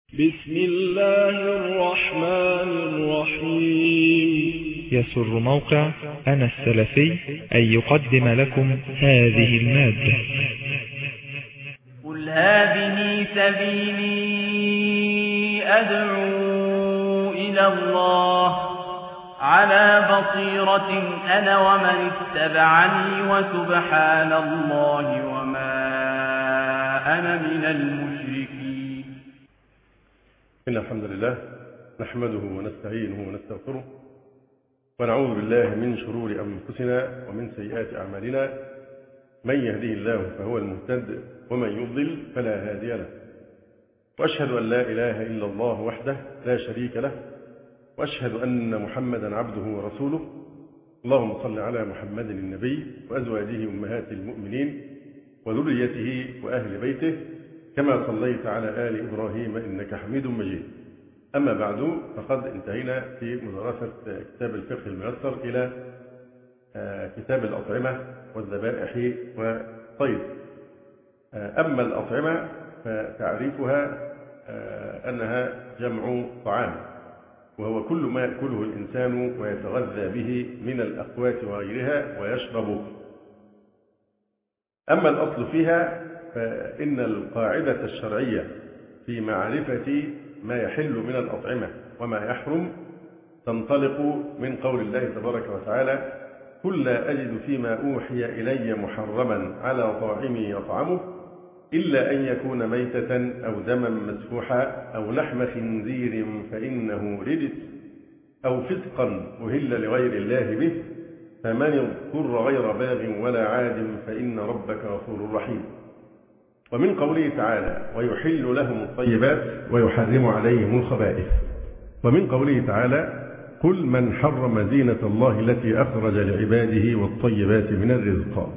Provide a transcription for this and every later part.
بسم الله الرحمن الرحيم. يسر موقع أنا السلفي أن يقدم لكم هذه المادة. قل هذه سبيلي أدعو إلى الله على بصيرة أنا ومن اتبعني وسبحان الله وما أنا من المشركين. إن الحمد لله نحمده ونستعينه ونستغفره ونعوذ بالله من شرور أنفسنا ومن سيئات أعمالنا. من يهده الله فهو المهتد ومن يضلل فلا هادي له، وأشهد أن لا إله إلا الله وحده لا شريك له، وأشهد أن محمدا عبده ورسوله. اللهم صل على محمد النبي وأزواجه أمهات المؤمنين وذريته وأهل بيته كما صليت على آل إبراهيم إنك حميد مجيد. أما بعد، فقد انتهينا في مدرسة كتاب الفقه الميسر إلى كتاب الأطعمة والذبائح والصيد. أما الأطعمة فتعريفها أنها جمع طعام، وهو كل ما يأكله الإنسان ويتغذى به من الأقوات وغيرها ويشربه. أما الأصل فيها فإن القاعدة الشرعية في معرفة ما يحل من الأطعمة وما يحرم تنطلق من قول الله تبارك وتعالى: قل لا أجد فيما أوحي إلي محرما على طاعم يطعمه إلا أن يكون ميتة أو دما مسفوحا أو لحم خنزير فإنه رجس أو فسقا أهل لغير الله به فمن اضطر غير باغ ولا عاد فإن ربك غفور رحيم. ومن قوله تعالى: ويحل لهم الطيبات ويحرم عليهم الخبائث. ومن قوله تعالى: قل من حرم زينة الله التي أخرج لعباده والطيبات من الرزق.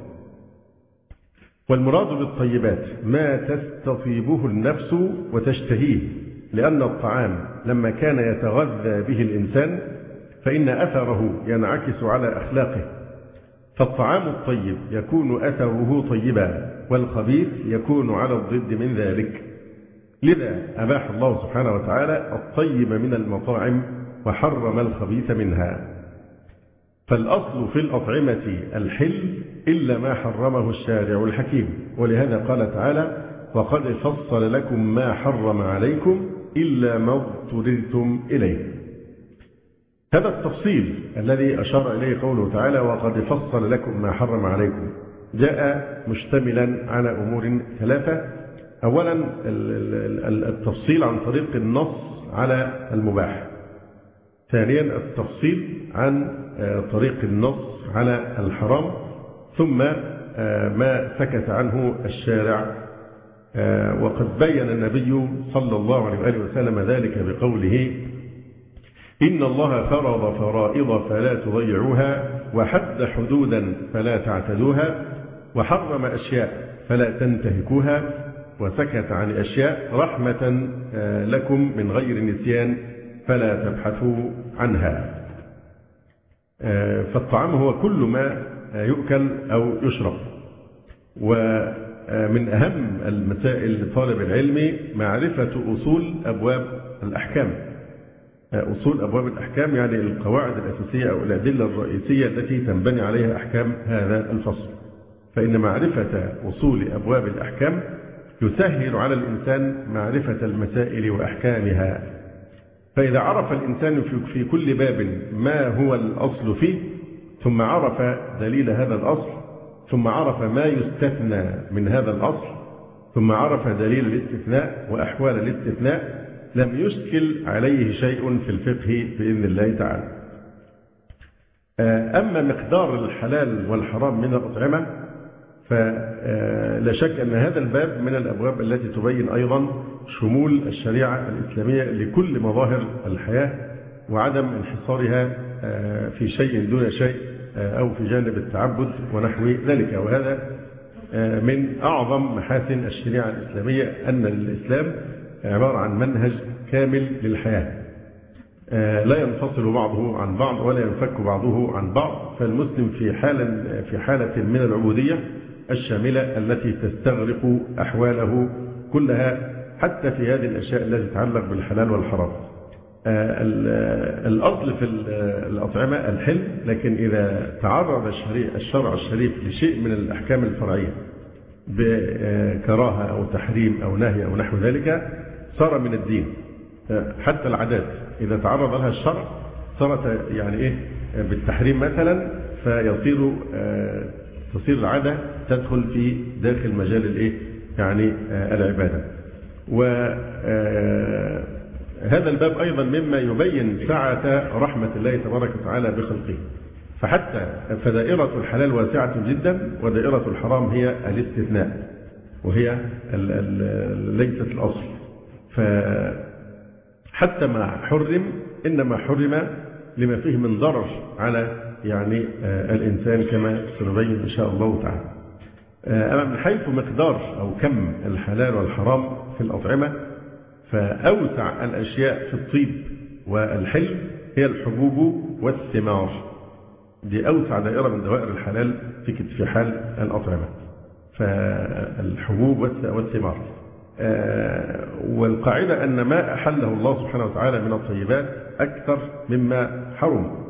والمراد بالطيبات ما تستطيبه النفس وتشتهيه، لأن الطعام لما كان يتغذى به الإنسان فإن أثره ينعكس على أخلاقه، فالطعام الطيب يكون أثره طيبا، والخبيث يكون على الضد من ذلك. لذا أباح الله سبحانه وتعالى الطيب من المطاعم وحرم الخبيث منها. فالأصل في الأطعمة الحل إلا ما حرمه الشارع الحكيم، ولهذا قال تعالى: وقد فصل لكم ما حرم عليكم إلا ما اضطررتم إليه. هذا التفصيل الذي أشار إليه قوله تعالى: وقد فصل لكم ما حرم عليكم، جاء مشتملا على أمور ثلاثة. أولا التفصيل عن طريق النص على المباح. ثانيا التفصيل عن طريق النص على الحرام. ثم ما سكت عنه الشارع، وقد بين النبي صلى الله عليه وآله وسلم ذلك بقوله: إن الله فرض فرائض فلا تضيعوها وحد حدودا فلا تعتدوها وحرم أشياء فلا تنتهكوها وسكت عن أشياء رحمة لكم من غير نسيان فلا تبحثوا عنها. فالطعام هو كل ما يؤكل أو يشرب. ومن أهم المسائل لطالب العلم معرفة أصول أبواب الأحكام. أصول أبواب الأحكام يعني القواعد الأساسية أو الأدلة الرئيسية التي تنبني عليها أحكام هذا الفصل. فإن معرفة أصول أبواب الأحكام يسهل على الإنسان معرفة المسائل وأحكامها. فإذا عرف الإنسان في كل باب ما هو الأصل فيه، ثم عرف دليل هذا الأصل، ثم عرف ما يستثنى من هذا الأصل، ثم عرف دليل الاستثناء وأحوال الاستثناء، لم يشكل عليه شيء في الفقه بإذن الله تعالى. أما مقدار الحلال والحرام من الأطعمة فلا شك أن هذا الباب من الأبواب التي تبين أيضا شمول الشريعة الإسلامية لكل مظاهر الحياة وعدم انحصارها في شيء دون شيء أو في جانب التعبد ونحو ذلك. وهذا من أعظم محاسن الشريعة الإسلامية، أن الإسلام عبارة عن منهج كامل للحياة، لا ينفصل بعضه عن بعض ولا ينفك بعضه عن بعض. فالمسلم في حالة من العبودية الشاملة التي تستغرق أحواله كلها حتى في هذه الأشياء التي تتعلق بالحلال والحرام. الأصل في الأطعمة الحل، لكن إذا تعرض الشرع الشريف لشيء من الأحكام الفرعية بكراهة أو تحريم أو نهي أو نحو ذلك صار من الدين. حتى العادات إذا تعرض لها الشرع صارت يعني إيه بالتحريم مثلا، تصير العادة تدخل في داخل مجال الإيه يعني العبادة. وهذا الباب أيضا مما يبين سعة رحمة الله تبارك وتعالى بخلقه. فدائرة الحلال واسعة جدا، ودائرة الحرام هي الاستثناء وهي ليست الأصل. فحتى ما حرم إنما حرم لما فيه من ضرر على يعني الإنسان كما سنبين إن شاء الله تعالى. أما من حيث مقدار أو كم الحلال والحرام في الأطعمة، فأوسع الأشياء في الطيب والحل هي الحبوب والثمار. دي أوسع دائرة من دوائر الحلال في حال الأطعمة، فالحبوب والثمار. والقاعدة أن ما أحله الله سبحانه وتعالى من الطيبات أكثر مما حرم،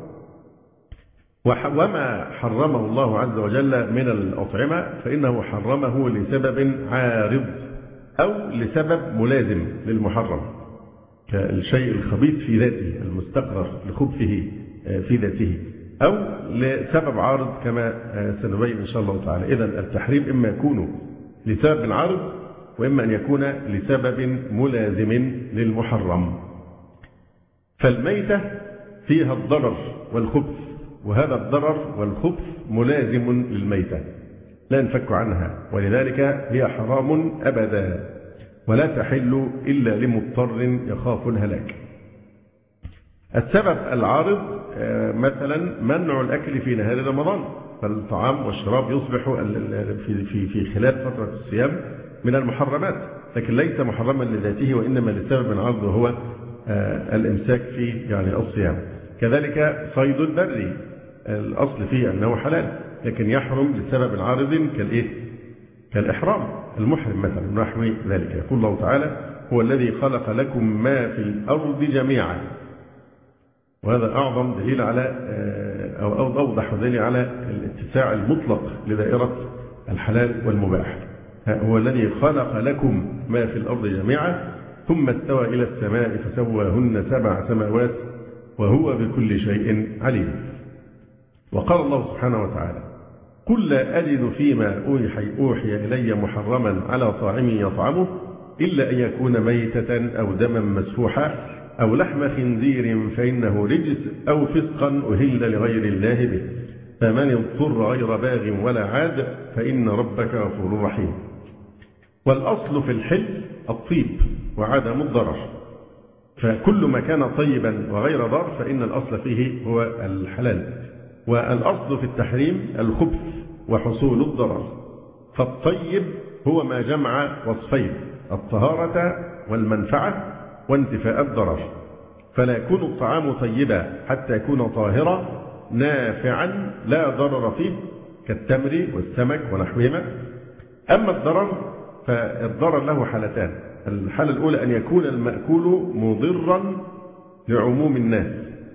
وما حرمه الله عز وجل من الأطعمة فإنه حرمه لسبب عارض أو لسبب ملازم للمحرم، كالشيء الخبيث في ذاته المستقر لخبثه في ذاته، أو لسبب عارض كما سنبين إن شاء الله تعالى. إذن التحريم إما يكون لسبب عارض، وإما أن يكون لسبب ملازم للمحرم. فالميتة فيها الضرر والخبث، وهذا الضرر والخبث ملازم للميتة لا ينفك عنها، ولذلك هي حرام أبدا، ولا تحل إلا لمضطر يخاف الهلاك. السبب العارض مثلا منع الأكل في نهار رمضان، فالطعام والشراب يصبح في خلال فترة الصيام من المحرمات، لكن ليس محرما لذاته، وإنما لسبب عارض وهو الإمساك في يعني الصيام. كذلك صيد البر الأصل فيه أنه حلال، لكن يحرم لسبب عارض كالإحرام المحرم مثلا نحو ذلك. يقول الله تعالى: هو الذي خلق لكم ما في الأرض جميعا. وهذا أعظم دليل على أو أوضح دليل على الاتساع المطلق لدائرة الحلال والمباح. هو الذي خلق لكم ما في الأرض جميعا ثم استوى إلى السماء فسواهن 7 سماوات وهو بكل شيء عليم. وقال الله سبحانه وتعالى: قل لا أجد فيما أوحي إلي محرما على طاعم يطعمه إلا أن يكون ميتة أو دما مسفوحا أو لحم خنزير فإنه رجس أو فسقا أهل لغير الله به فمن اضطر غير باغ ولا عاد فإن ربك غفور رحيم. والأصل في الحل الطيب وعدم الضرر، فكل ما كان طيبا وغير ضار فإن الأصل فيه هو الحلال. والأصل في التحريم الخبث وحصول الضرر، فالطيب هو ما جمع وصفين: الطهارة والمنفعة وانتفاء الضرر. فلا يكون الطعام طيبا حتى يكون طاهرا نافعا لا ضرر فيه كالتمر والسمك ونحوهما. أما الضرر فالضرر له حالتان: الحالة الأولى أن يكون المأكول مضرا لعموم الناس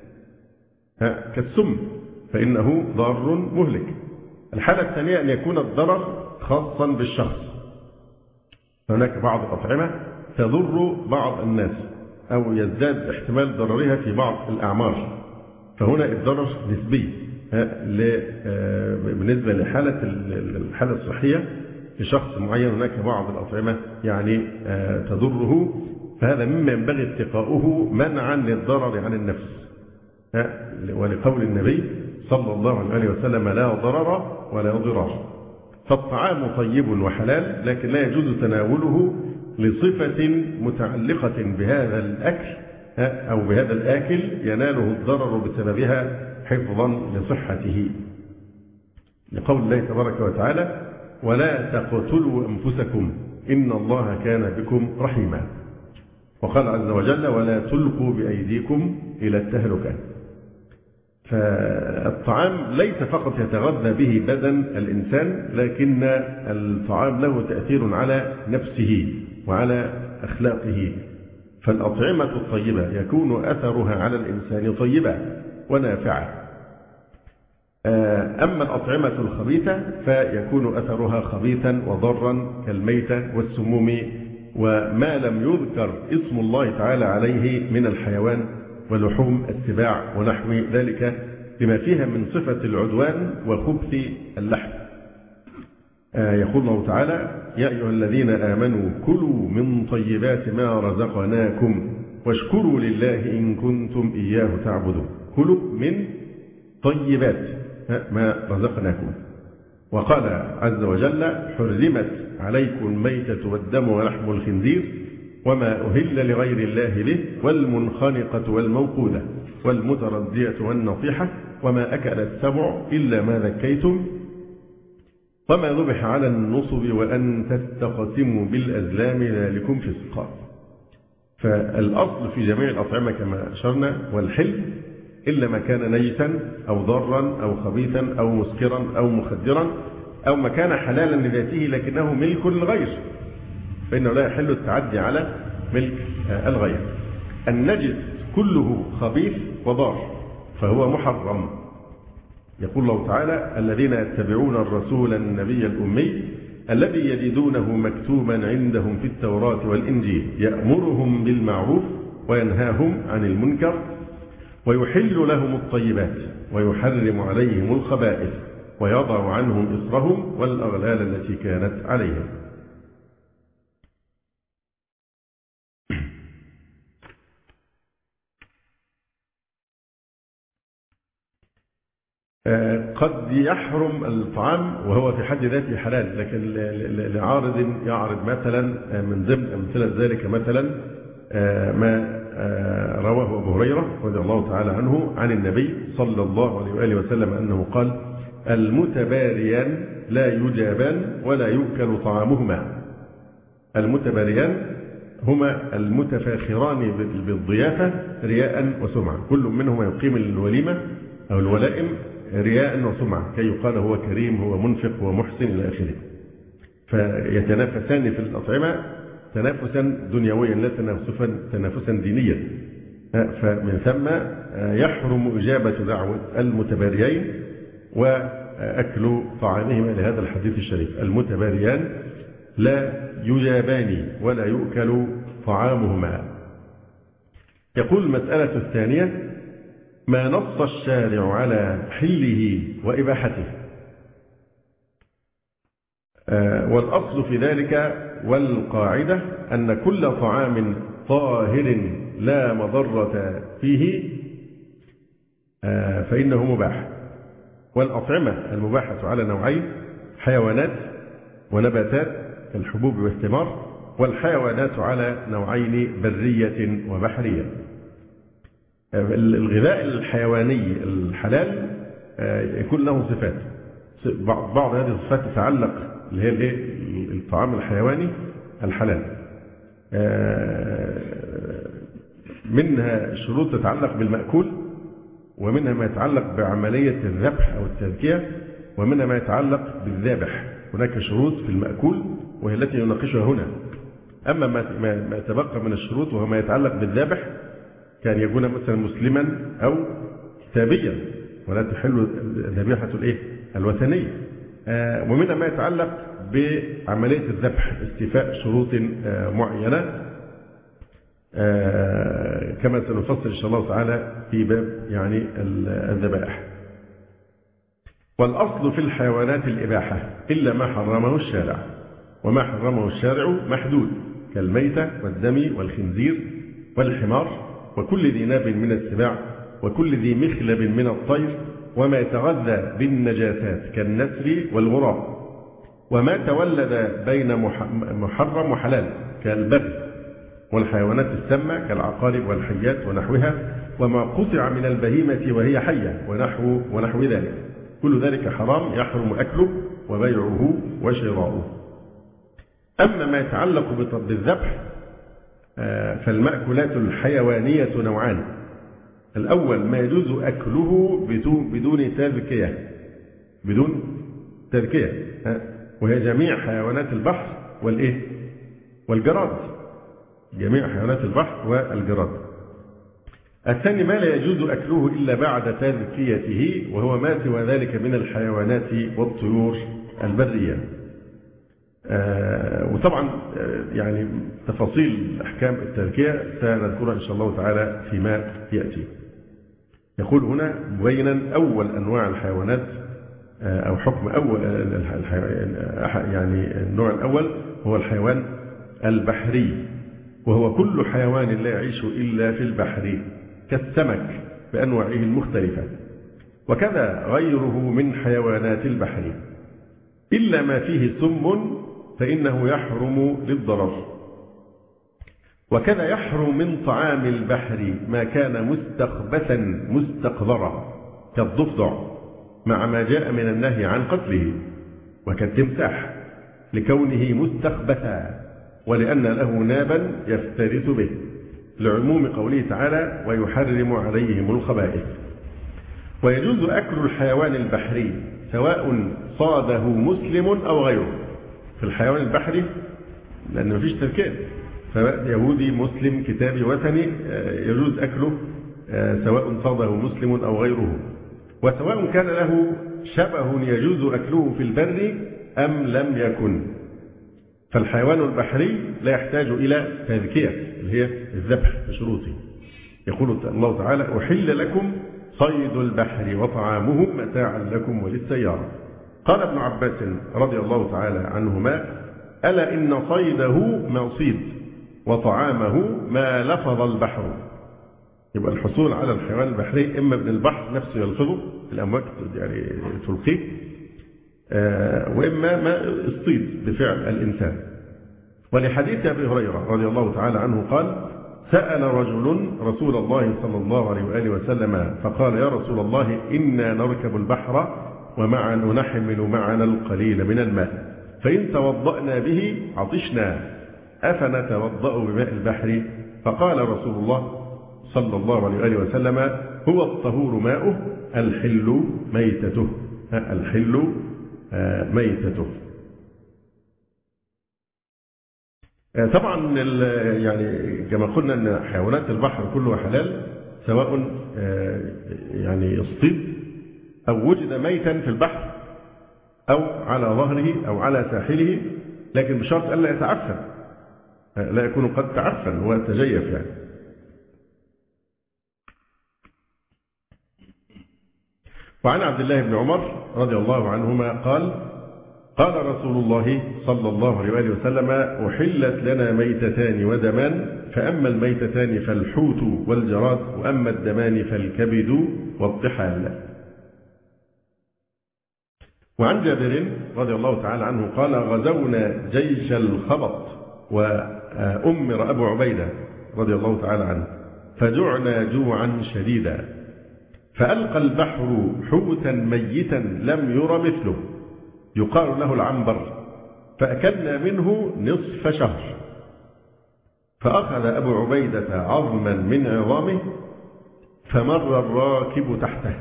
كالسم فإنه ضار مهلك. الحالة الثانية أن يكون الضرر خاصا بالشخص، هناك بعض الأطعمة تضر بعض الناس أو يزداد احتمال ضررها في بعض الأعمار، فهنا الضرر نسبي بالنسبة الحالة الصحية لشخص معين. هناك بعض الأطعمة يعني تضره، فهذا مما ينبغي اتقاؤه منعا للضرر عن النفس، ولقول النبي صلى الله عليه وسلم: لا ضرر ولا ضرار. فالطعام طيب وحلال، لكن لا يجوز تناوله لصفة متعلقة بهذا الأكل أو بهذا الآكل يناله الضرر بسببها حفظا لصحته، لقول الله تبارك وتعالى: ولا تقتلوا أنفسكم إن الله كان بكم رحيما. وقال عز وجل: ولا تلقوا بأيديكم إلى التهلكة. فالطعام ليس فقط يتغذى به بدن الإنسان، لكن الطعام له تأثير على نفسه وعلى أخلاقه. فالأطعمة الطيبة يكون أثرها على الإنسان طيبة ونافعة. أما الأطعمة الخبيثة فيكون أثرها خبيثا وضرا كالميتة والسموم وما لم يذكر اسم الله تعالى عليه من الحيوان ولحوم السباع ونحو ذلك لما فيها من صفة العدوان وخبث اللحم. يقول الله تعالى: يا أيها الذين آمنوا كلوا من طيبات ما رزقناكم واشكروا لله إن كنتم إياه تعبدون. كلوا من طيبات ما رزقناكم. وقال عز وجل: حرمت عليكم الميتة والدم ولحم الخنزير وما أهل لغير الله به والمنخنقة والموقوذة والمتردية والنطيحة وما أكل السبع إلا ما ذكيتم وما ذبح على النصب وأن تستقسموا بالأزلام ذلكم فسق. فالأصل في جميع الأطعمة كما أشرنا والحل إلا ما كان نجسا أو ضارا أو خبيثا أو مسكرا أو مخدرا أو ما كان حلالا لذاته لكنه ملك للغير، فإنه لا يحل التعدي على ملك الغير. النجس كله خبيث وضار فهو محرم. يقول الله تعالى: الذين يتبعون الرسول النبي الأمي الذي يجدونه مكتوبا عندهم في التوراة والإنجيل يأمرهم بالمعروف وينهاهم عن المنكر ويحل لهم الطيبات ويحرم عليهم الخبائث ويضع عنهم إصرهم والأغلال التي كانت عليهم. قد يحرم الطعام وهو في حد ذاته حلال، لكن لعارض يعرض مثلا من ضمن أمثلة ذلك مثلا ما رواه أبو هريرة رضي الله تعالى عنه عن النبي صلى الله عليه وآله وسلم أنه قال: المتباريان لا يجابان ولا يؤكل طعامهما. المتباريان هما المتفاخران بالضيافة رياء وسمعة، كل منهما يقيم الوليمة أو الولائم رياء وسمعة كي يقال هو كريم هو منفق هو محسن إلى آخره. فيتنافسان في الأطعمة تنافسا دنيويا لا تنافسا دينيا. فمن ثم يحرم إجابة دعوة المتباريين وأكل طعامهما لهذا الحديث الشريف: المتباريان لا يجابان ولا يؤكل طعامهما. يقول المسألة الثانية: ما نص الشارع على حله وإباحته. والأصل في ذلك والقاعدة أن كل طعام طاهر لا مضرة فيه فإنه مباح. والأطعمة المباحة على نوعين: حيوانات ونباتات كالحبوب والثمار، والحيوانات على نوعين: برية وبحرية. الغذاء الحيواني الحلال يكون له صفات، بعض هذه الصفات تتعلق اللي هي الطعام الحيواني الحلال، منها شروط تتعلق بالمأكول، ومنها ما يتعلق بعملية الذبح أو التذكية، ومنها ما يتعلق بالذابح. هناك شروط في المأكول وهي التي نناقشها هنا. أما ما يتبقى من الشروط وهو ما يتعلق بالذابح كان يكون مثلا مسلما أو كتابيا ولا تحل ذبيحة الوثنية. ومنها ما يتعلق بعملية الذبح استيفاء شروط معينة كما سنفصل إن شاء الله تعالى في باب يعني الذبائح. والأصل في الحيوانات الإباحة إلا ما حرمه الشارع، وما حرمه الشارع محدود كالميتة والدم والخنزير والحمار وكل ذي ناب من السباع وكل ذي مخلب من الطير وما يتغذى بالنجاسات كالنسر والغراب وما تولد بين محرم وحلال كالبغي والحيوانات السامة كالعقارب والحيات ونحوها وما قطع من البهيمة وهي حية ونحو ذلك. كل ذلك حرام يحرم أكله وبيعه وشراؤه. أما ما يتعلق بالذبح فالمأكولات الحيوانية نوعان: الأول ما يجوز أكله بدون تذكية وهي جميع حيوانات البحر والجراد، جميع حيوانات البحر والجراد. الثاني ما لا يجوز أكله إلا بعد تذكيته، وهو ما سوى ذلك من الحيوانات والطيور البرية. وطبعا يعني تفاصيل أحكام التذكية سنذكرها إن شاء الله تعالى فيما يأتي. يقول هنا مبينا أول أنواع الحيوانات أو حكم أول يعني النوع الأول هو الحيوان البحري، وهو كل حيوان لا يعيش إلا في البحر كالسمك بأنواعه المختلفة، وكذا غيره من حيوانات البحر إلا ما فيه سم فإنه يحرم للضرر. وكذا يحرم من طعام البحر ما كان مستخبثا مستقذرا كالضفدع مع ما جاء من النهي عن قتله، وكالتمساح لكونه مستخبثا ولأن له نابا يفترس به، لعموم قوله تعالى ويحرم عليهم الخبائث. ويجوز أكل الحيوان البحري سواء صاده مسلم أو غيره. في الحيوان البحري لأن مفيش تذكير، فيهودي مسلم كتابي وثني يجوز أكله سواء صاده مسلم أو غيره، وسواء كان له شبه يجوز أكله في البر أم لم يكن. فالحيوان البحري لا يحتاج إلى تذكية اللي هي الذبح بشروطه. يقول الله تعالى أحل لكم صيد البحر وطعامه متاعا لكم وللسيارة. قال ابن عباس رضي الله تعالى عنهما ألا إن صيده ما صيد وطعامه ما لفظ البحر. يبقى الحصول على الحيوان البحري إما من البحر نفسه يلفظه الأمواج يعني تلقيه، وإما ما اصطيد بفعل الإنسان. ولحديث أبي هريرة رضي الله تعالى عنه قال سأل رجل رسول الله صلى الله عليه وآله وسلم فقال يا رسول الله إنا نركب البحر ومعنا نحمل معنا القليل من الماء، فإن توضأنا به عطشنا أفنتوضأ بماء البحر؟ فقال رسول الله صلى الله عليه وآله وسلم هو الطهور ماؤه الحل ميتته. الحل ميتته. طبعا يعني كما قلنا ان حيوانات البحر كلها حلال سواء يعني يصطيد او وجد ميتا في البحر او على ظهره او على ساحله، لكن بشرط الا يتعفن، لا يكون قد تعفن وتجيف يعني. وعن عبد الله بن عمر رضي الله عنهما قال قال رسول الله صلى الله عليه وآله وسلم أحلت لنا ميتتان ودمان، فأما الميتتان فالحوت والجراد، وأما الدمان فالكبد والطحال. وعن جابر رضي الله تعالى عنه قال غزونا جيش الخبط وأمر أبو عبيدة رضي الله تعالى عنه فجعنا جوعا شديدا، فألقى البحر حوتا ميتا لم ير مثله يقال له العنبر، فأكلنا منه نصف شهر، فأخذ أبو عبيدة عظما من عظامه فمر الراكب تحته،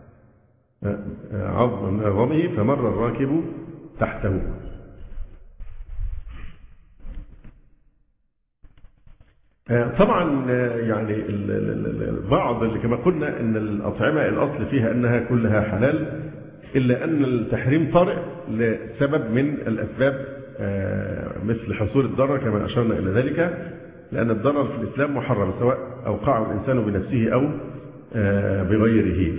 عظما من عظامه فمر الراكب تحته. طبعا يعني بعض اللي كما قلنا ان الأطعمة الأصل فيها أنها كلها حلال، إلا أن التحريم طارئ لسبب من الأسباب مثل حصول الضرر كما أشرنا إلى ذلك، لأن الضرر في الإسلام محرم سواء أوقعه الإنسان بنفسه أو بغيره،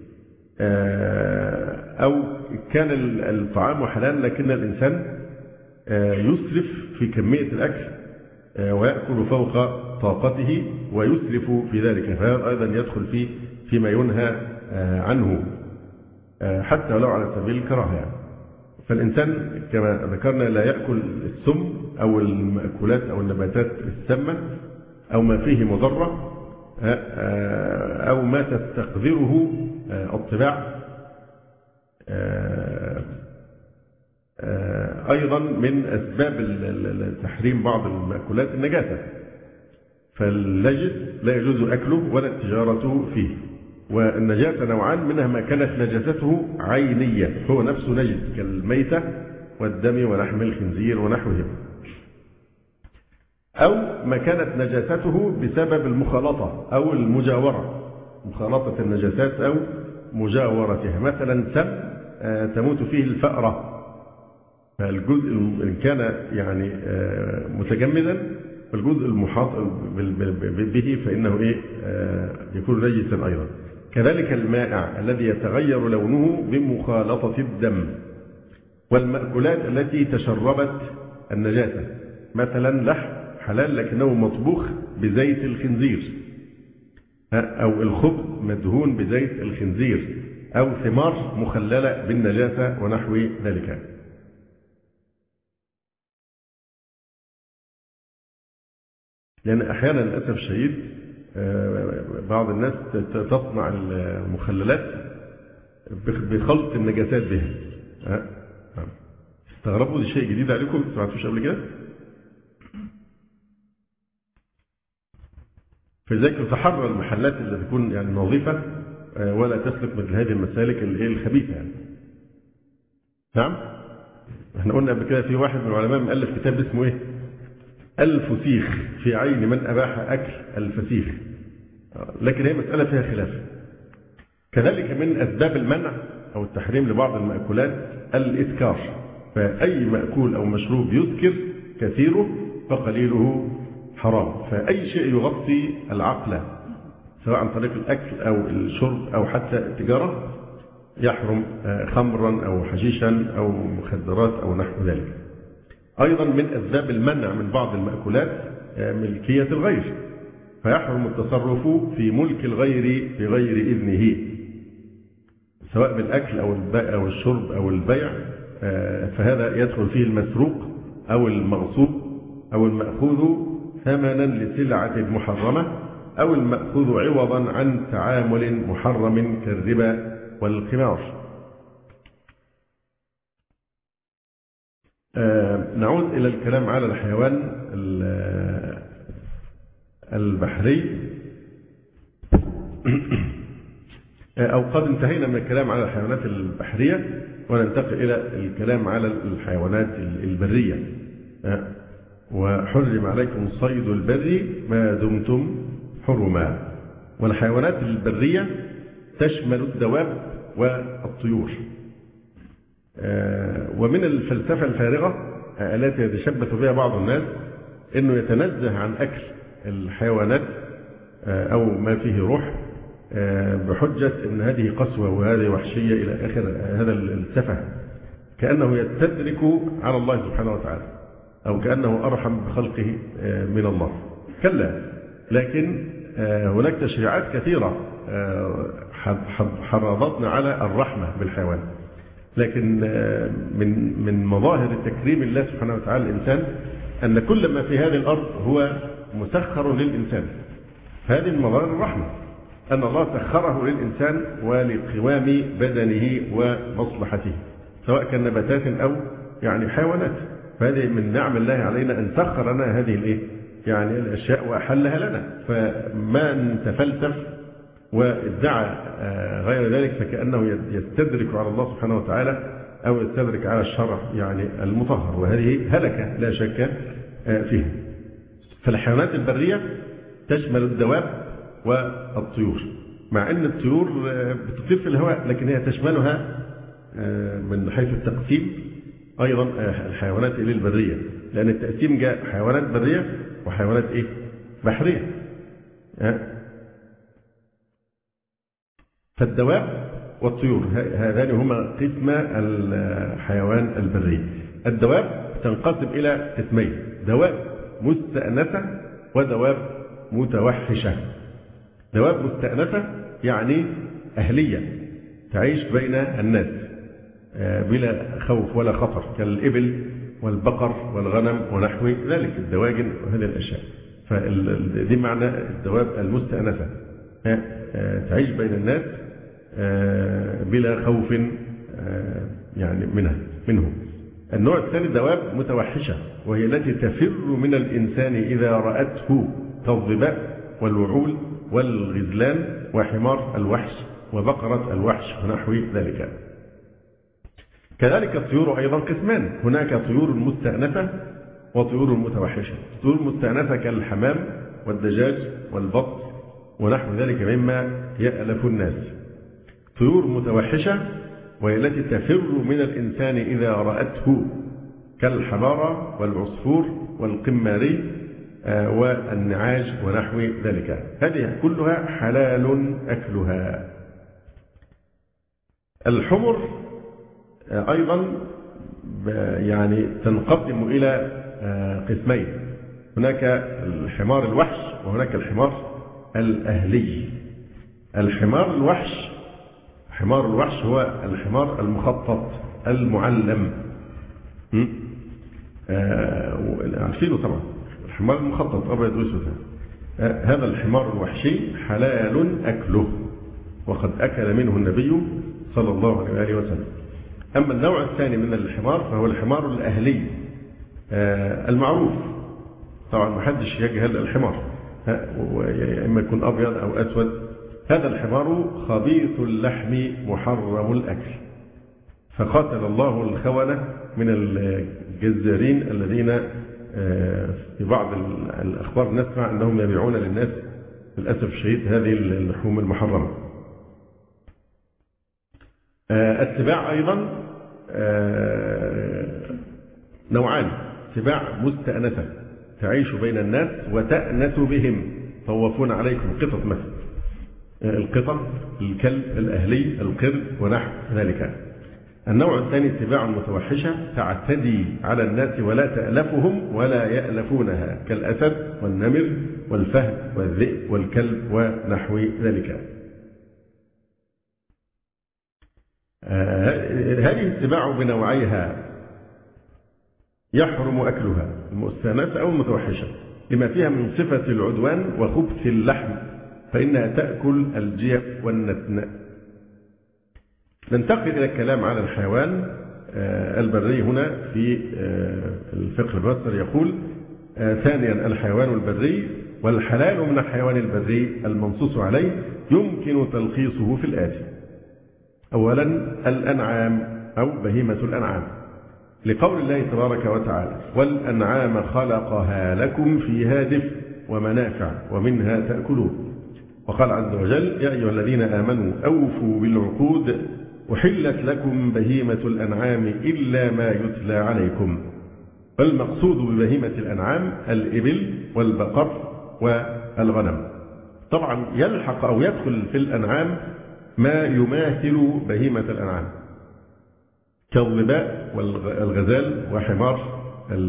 أو كان الطعام حلال لكن الإنسان يسرف في كمية الأكل ويأكل فوق طاقته ويسرف في ذلك، فهذا أيضا يدخل فيما ينهى عنه حتى ولو على سبيل الكراهة يعني. فالإنسان كما ذكرنا لا يأكل السم أو المأكولات أو النباتات السامة أو ما فيه مضرة أو ما تستقذره الطباع. أيضا من أسباب التحريم بعض المأكولات النجاسة، فالنجس لا يجوز أكله ولا التجارة فيه. والنجاسة نوعان، منها ما كانت نجاسته عينية هو نفسه نجس كالميتة والدم ولحم الخنزير ونحوهم، أو ما كانت نجاسته بسبب المخالطة أو المجاورة، مخالطة النجاسات أو مجاورتها. مثلا سم تموت فيه الفأرة، فالجزء إن كان يعني متجمدا فالجزء المحاط به فإنه يكون نجسا أيضا. كذلك المائع الذي يتغير لونه بمخالطة الدم، والمأكولات التي تشربت النجاسة، مثلا لحم حلال لكنه مطبوخ بزيت الخنزير، أو الخبز مدهون بزيت الخنزير، أو ثمار مخللة بالنجاسة ونحو ذلك. لأن أحيانا للأسف الشديد بعض الناس تصنع المخللات بخلط النجاسات بها. استغربوا، دي شيء جديد عليكم، ما سمعتوش قبل كده. فلذلك تحرى المحلات اللي تكون يعني نظيفة ولا تسلك مثل هذه المسالك الخبيثة يعني. نعم، احنا قلنا قبل كده في واحد من العلماء مؤلف كتاب اسمه ايه؟ الفسيخ في عين من أباح أكل الفسيخ، لكن هي مسألة فيها خلاف. كذلك من أسباب المنع أو التحريم لبعض المأكولات الإسكار، فأي مأكول أو مشروب يسكر كثيره فقليله حرام. فأي شيء يغطي العقل سواء عن طريق الأكل أو الشرب أو حتى التجارة يحرم، خمرا أو حشيشا أو مخدرات أو نحو ذلك. أيضا من أسباب المنع من بعض المأكولات ملكية الغير، فيحرم التصرف في ملك الغير بغير إذنه، سواء بالأكل أو الشرب أو البيع، فهذا يدخل فيه المسروق أو المغصوب أو المأخوذ ثمنا لسلعة محرمة أو المأخوذ عوضا عن تعامل محرم كالربا والقمار. نعود إلى الكلام على الحيوان البحري، أو قد انتهينا من الكلام على الحيوانات البحرية وننتقل إلى الكلام على الحيوانات البرية. وحرم عليكم الصيد البري ما دمتم حرما. والحيوانات البرية تشمل الدواب والطيور. ومن الفلسفة الفارغة التي يتشبث بها بعض الناس أنه يتنزه عن أكل الحيوانات أو ما فيه روح بحجة أن هذه قسوة وهذه وحشية إلى آخر هذا السفه، كأنه يستدرك على الله سبحانه وتعالى أو كأنه أرحم بخلقه من الله. كلا، لكن هناك تشريعات كثيرة حرضتنا على الرحمة بالحيوان. لكن من مظاهر تكريم الله سبحانه وتعالى الإنسان أن كل ما في هذه الأرض هو مسخر للإنسان. هذه المظاهر الرحمة، أن الله سخره للإنسان ولقوام بدنه ومصلحته، سواء كان نباتات أو يعني حيوانات. فهذه من نعم الله علينا أن سخر لنا هذه يعني الأشياء وأحلها لنا. فما تفلسف وادعى غير ذلك فكأنه يستدرك على الله سبحانه وتعالى أو يستدرك على الشرع يعني المطهر، وهذه هلكة لا شك فيها. فالحيوانات البرية تشمل الدواب والطيور، مع أن الطيور بتطير في الهواء لكن هي تشملها من حيث التقسيم أيضا الحيوانات البرية، لأن التقسيم جاء حيوانات برية وحيوانات بحرية. فالدواب والطيور هذان هما قسم الحيوان البري. الدواب تنقسم إلى قسمين: دواب مستأنسة ودواب متوحشة. دواب مستأنسة يعني أهلية تعيش بين الناس بلا خوف ولا خطر، كالإبل والبقر والغنم ونحو ذلك، الدواجن وهذه الأشياء. فدي معنى الدواب المستأنسة، تعيش بين الناس بلا خوف يعني منه. النوع الثاني دواب متوحشة، وهي التي تفر من الإنسان إذا رأته، كالظباء والوعول والغزلان وحمار الوحش وبقرة الوحش ونحو ذلك. كذلك الطيور أيضا قسمان: هناك طيور مستأنفة وطيور متوحشة. طيور مستأنسة كالحمام والدجاج والبط ونحو ذلك مما يألف الناس. طيور متوحشة وهي التي تفر من الإنسان إذا رأته كالحمارة والعصفور والقماري والنعاج ونحو ذلك. هذه كلها حلال أكلها. الحمر أيضا يعني تنقسم إلى قسمين، هناك الحمار الوحش وهناك الحمار الأهلي. الحمار الوحش هو الحمار المخطط المعلم، عارفينه طبعا، الحمار المخطط أبيض وأسود. هذا الحمار الوحشي حلال أكله، وقد أكل منه النبي صلى الله عليه وسلم. أما النوع الثاني من الحمار فهو الحمار الأهلي المعروف، طبعا ما حدش يجهل الحمار، إما يكون أبيض أو أسود. هذا الحمار خبيث اللحم محرم الأكل، فقاتل الله الخونة من الجزارين الذين في بعض الأخبار نسمع أنهم يبيعون للناس للأسف الشديد هذه اللحوم المحرمة. السباع أيضا نوعان، سباع مستأنسة تعيش بين الناس وتأنس بهم، طوفون عليكم قطط مثلا، القطط، الكلب الأهلي، القرد ونحو ذلك. النوع الثاني سباع متوحشة تعتدي على الناس ولا تألفهم ولا يألفونها، كالأسد والنمر والفهد والذئب والكلب ونحو ذلك. هذه السباع بنوعيها يحرم أكلها، المستأنسة أو المتوحشة، لما فيها من صفة العدوان وخبث اللحم، فإنها تأكل الجيف والنتن. ننتقل إلى الكلام على الحيوان البري. هنا في الفقه الميسر يقول: ثانيا الحيوان البري، والحلال من الحيوان البري المنصوص عليه يمكن تلخيصه في الآتي: أولا الأنعام أو بهيمة الأنعام، لقول الله تبارك وتعالى: والأنعام خلقها لكم فيها دفء ومنافع ومنها تأكلون. وقال عز وجل: يا أيها الذين آمنوا أوفوا بالعقود أحلت لكم بهيمة الأنعام إلا ما يتلى عليكم. فالمقصود ببهيمة الأنعام الإبل والبقر والغنم. طبعا يلحق أو يدخل في الأنعام ما يماثل بهيمة الأنعام كالظباء والغزال وحمار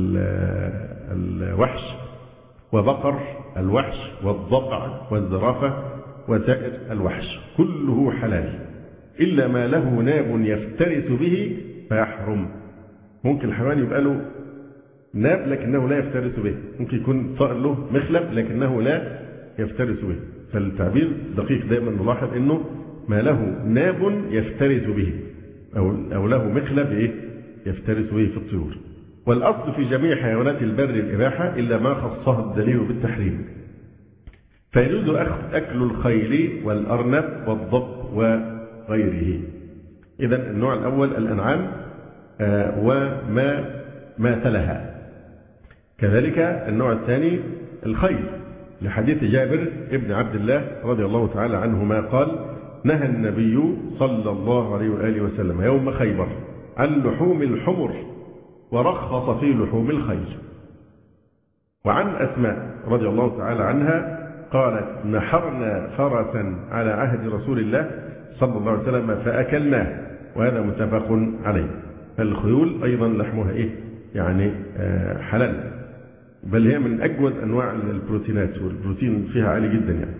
الوحش وبقر الوحش والضبع والزرافة وسائر الوحش، كله حلال إلا ما له ناب يفترس به فيحرم. ممكن الحيوان يبقى له ناب لكنه لا يفترس به، ممكن يكون صائر له مخلب لكنه لا يفترس به. فالتعبير دقيق، دائما نلاحظ انه ما له ناب يفترس به او له مخلب يفترس به في الطيور. والأصل في جميع حيوانات البر الإباحة إلا ما خصها الدليل بالتحريم. فيجوز أكل الخيل والأرنب والضب وغيره. إذن النوع الأول الأنعام وما ماثلها. كذلك النوع الثاني الخيل، لحديث جابر ابن عبد الله رضي الله تعالى عنهما قال: نهى النبي صلى الله عليه وآله وسلم يوم خيبر عن لحوم الحمر ورخص في لحوم الخيل. وعن أسماء رضي الله تعالى عنها قالت: نحرنا فرسا على عهد رسول الله صلى الله عليه وسلم فأكلناه، وهذا متفق عليه. فالخيول أيضا لحمها يعني حلال، بل هي من أجود أنواع البروتينات، والبروتين فيها عالي جدا يعني.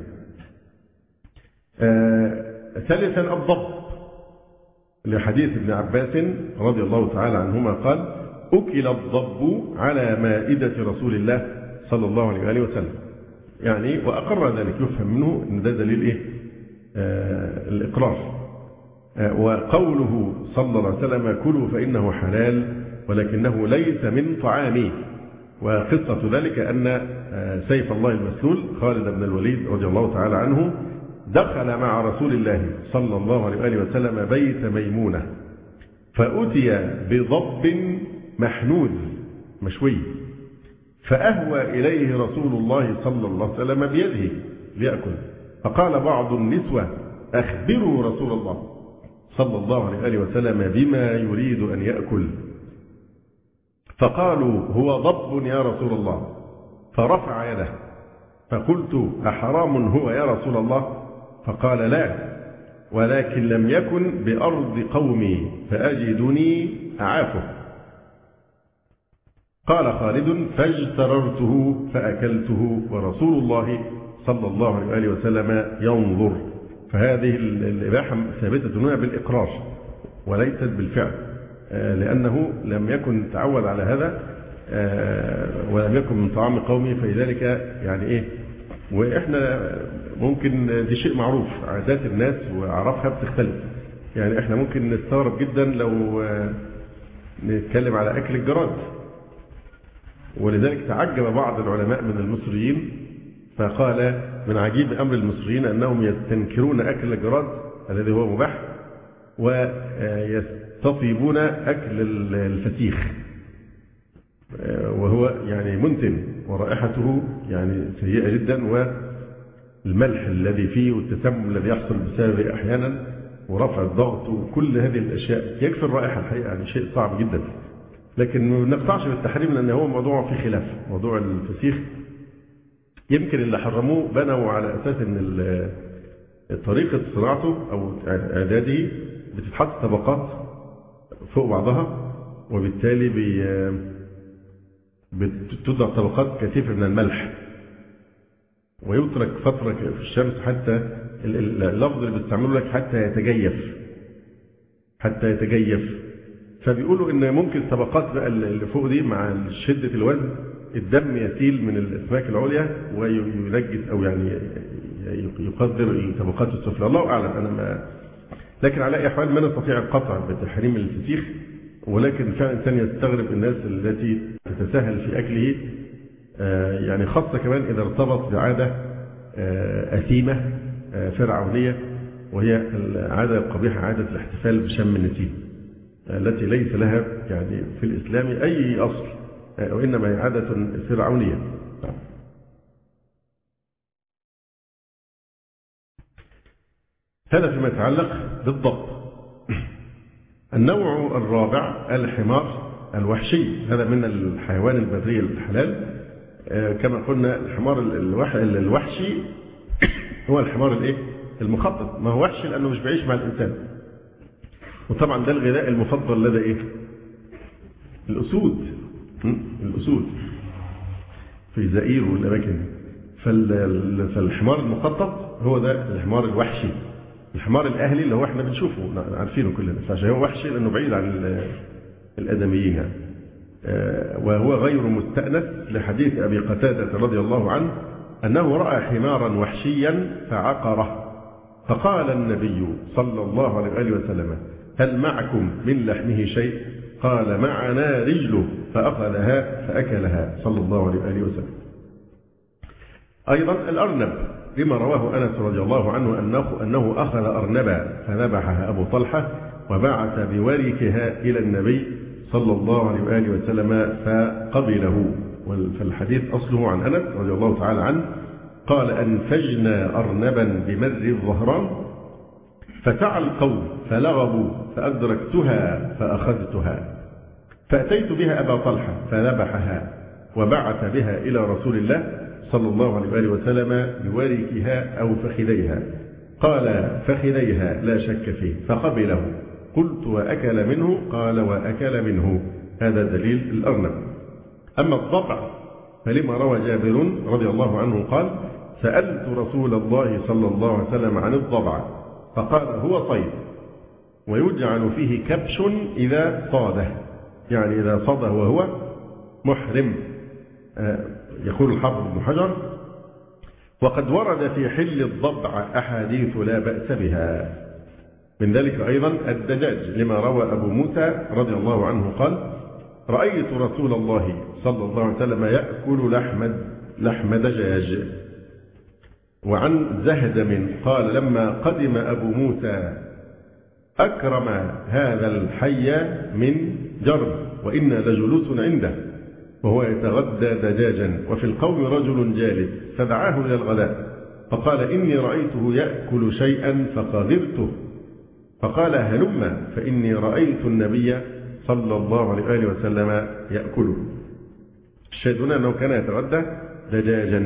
ثالثا الضب، لحديث ابن عباس رضي الله تعالى عنهما قال: أكل الضب على مائدة رسول الله صلى الله عليه وآله وسلم. يعني وأقر ذلك، يفهم منه أن ده دليل الإقرار. وقوله صلى الله عليه وسلم: كلوا فإنه حلال ولكنه ليس من طعامي. وقصة ذلك أن سيف الله المسلول خالد بن الوليد رضي الله تعالى عنه دخل مع رسول الله صلى الله عليه وآله وسلم بيت ميمونة، فأتي بضب محنوذ مشوي فأهوى إليه رسول الله صلى الله عليه وسلم بيده ليأكل. فقال بعض النسوة: أخبروا رسول الله صلى الله عليه وسلم بما يريد أن يأكل. فقالوا: هو ضب يا رسول الله. فرفع يده، فقلت: أحرام هو يا رسول الله؟ فقال: لا، ولكن لم يكن بأرض قومي فأجدني أعافه. قال خالد: فاجتررته فأكلته ورسول الله صلى الله عليه وسلم ينظر. فهذه الإباحة ثابتة هنا بالإقرار وليست بالفعل، لأنه لم يكن تعود على هذا ولم يكن من طعام قومي، فلذلك يعني إيه. وإحنا ممكن دي شيء معروف، عادات الناس وأعرافها بتختلف. يعني إحنا ممكن نستغرب جدا لو نتكلم على أكل الجراد، ولذلك تعجب بعض العلماء من المصريين فقال: من عجيب أمر المصريين أنهم يستنكرون أكل الجراد الذي هو مباح، ويستطيبون أكل الفسيخ وهو يعني منتن ورائحته يعني سيئة جدا، والملح الذي فيه والتسمم الذي يحصل بسببه أحيانا ورفع الضغط وكل هذه الأشياء، يكفي الرائحة الحقيقة، يعني شيء صعب جدا. لكن ما نقطعش بالتحريم لأن هو موضوع في خلاف. موضوع الفسيخ يمكن اللي حرموه بنوا على أساس أن طريقة صناعته أو إعداده بتتحط طبقات فوق بعضها، وبالتالي بتوضع طبقات كثيفة من الملح ويترك فترة في الشمس حتى اللفظ اللي بيستعمله لك حتى يتجيف. فبيقولوا ان ممكن طبقات بقى اللي فوق دي مع شدة الوزن الدم يسيل من الاسماك العليا وينجس او يعني يقدر الطبقات السفلى. الله اعلم، انا ما، لكن على اي حال ما نستطيع القطع بتحريم الفسيخ، ولكن فعلا الانسان يستغرب الناس التي تتساهل في اكله، يعني خاصة كمان اذا ارتبط بعادة اثيمة فرعونية، وهي العادة القبيحة، عادة الاحتفال بشم النسيم التي ليس لها يعني في الإسلام أي أصل، وإنما هي عادة فرعونية. هذا فيما يتعلق بالضبط. النوع الرابع الحمار الوحشي، هذا من الحيوان البري الحلال. كما قلنا الحمار الوحشي هو الحمار المخطط. ما هو وحشي لأنه مش بعيش مع الإنسان، وطبعا ده الغذاء المفضل لدى الأسود في زئير والأماكن. فالحمار المخطط هو ده الحمار الوحشي. الحمار الأهلي اللي هو احنا بنشوفه عارفينه كلنا، فعشان هو وحشي لأنه بعيد عن الآدميين يعني. وهو غير مستأنس لحديث أبي قتادة رضي الله عنه أنه رأى حمارا وحشيا فعقره، فقال النبي صلى الله عليه وسلم: هل معكم من لحمه شيء؟ قال: معنا رجله، فأخذها فأكلها صلى الله عليه وسلم. أيضا الأرنب، لما رواه أنس رضي الله عنه أنه أخذ أرنبا فذبحها أبو طلحة وبعث بوركها إلى النبي صلى الله عليه وسلم فقبله. فالحديث أصله عن أنس رضي الله تعالى عنه قال: أنفجنا أرنبا بمر الظهران فسعى القوم فلغبوا فأدركتها فأخذتها فأتيت بها أبا طلحة فذبحها وبعث بها إلى رسول الله صلى الله عليه وسلم بوركها أو فخذيها. قال: فخذيها لا شك فيه، فقبله. قلت: وأكل منه؟ قال: وأكل منه. هذا دليل الأرنب. أما الضبع فلما روى جابر رضي الله عنه قال: سألت رسول الله صلى الله عليه وسلم عن الضبع فقال: هو صيد ويجعل فيه كبش إذا صاده، يعني إذا صاده وهو محرم. يقول الحافظ ابن حجر: وقد ورد في حل الضبع أحاديث لا بأس بها. من ذلك أيضا الدجاج، لما روى أبو موسى رضي الله عنه قال: رأيت رسول الله صلى الله عليه وسلم يأكل لحم دجاج. وعن زهدم قال: لما قدم أبو موسى أكرم هذا الحي من جرب وإنا لجلوس عنده، وهو يتغدى دجاجا، وفي القوم رجل جالس فدعاه إلى الغداء فقال إني رأيته يأكل شيئا فقذرته، فقال هلم فإني رأيت النبي صلى الله عليه وآله وسلم يأكله. الشاهد هنا أنه كان يتغدى دجاجا.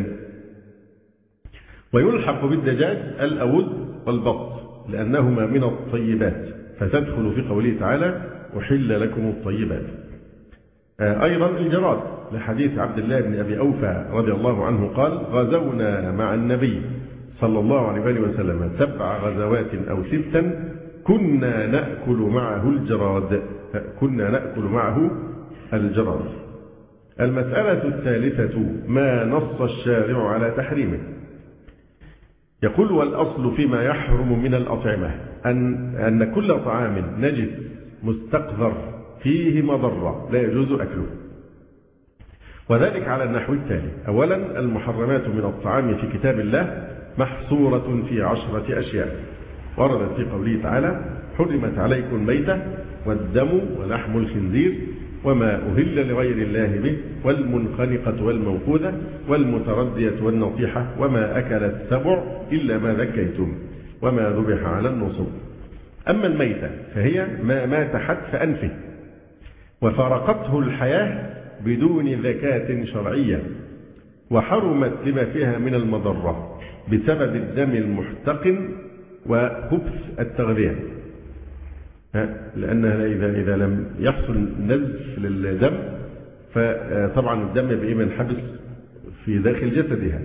ويلحق بالدجاج الأود والبط لأنهما من الطيبات، فتدخل في قوله تعالى أحل لكم الطيبات. أيضا الجراد لحديث عبد الله بن أبي أوفى رضي الله عنه قال غزونا مع النبي صلى الله عليه وآله وسلم 7 غزوات أو 6 كنا نأكل معه الجراد. كنا نأكل معه الجراد. المسألة الثالثة ما نص الشارع على تحريمه. يقول والأصل فيما يحرم من الأطعمة أن كل طعام نجس مستقذر فيه مضرة لا يجوز أكله، وذلك على النحو التالي: أولا المحرمات من الطعام في كتاب الله محصورة في 10 أشياء وردت في قوله تعالى حرمت عليكم الميتة والدم ولحم الخنزير وما أهل لغير الله به والمنخنقة والموقوذة والمتردية والنطيحة وما أكل السبع إلا ما ذكيتم وما ذبح على النصب. أما الميتة فهي ما مات حتف أنفه وفارقته الحياة بدون ذكاة شرعية، وحرمت لما فيها من المضرة بسبب الدم المحتقن وخبث التغذية، لأنها إذا لم يحصل نزف للدم فطبعا الدم يبقى منحبس في داخل جسدها.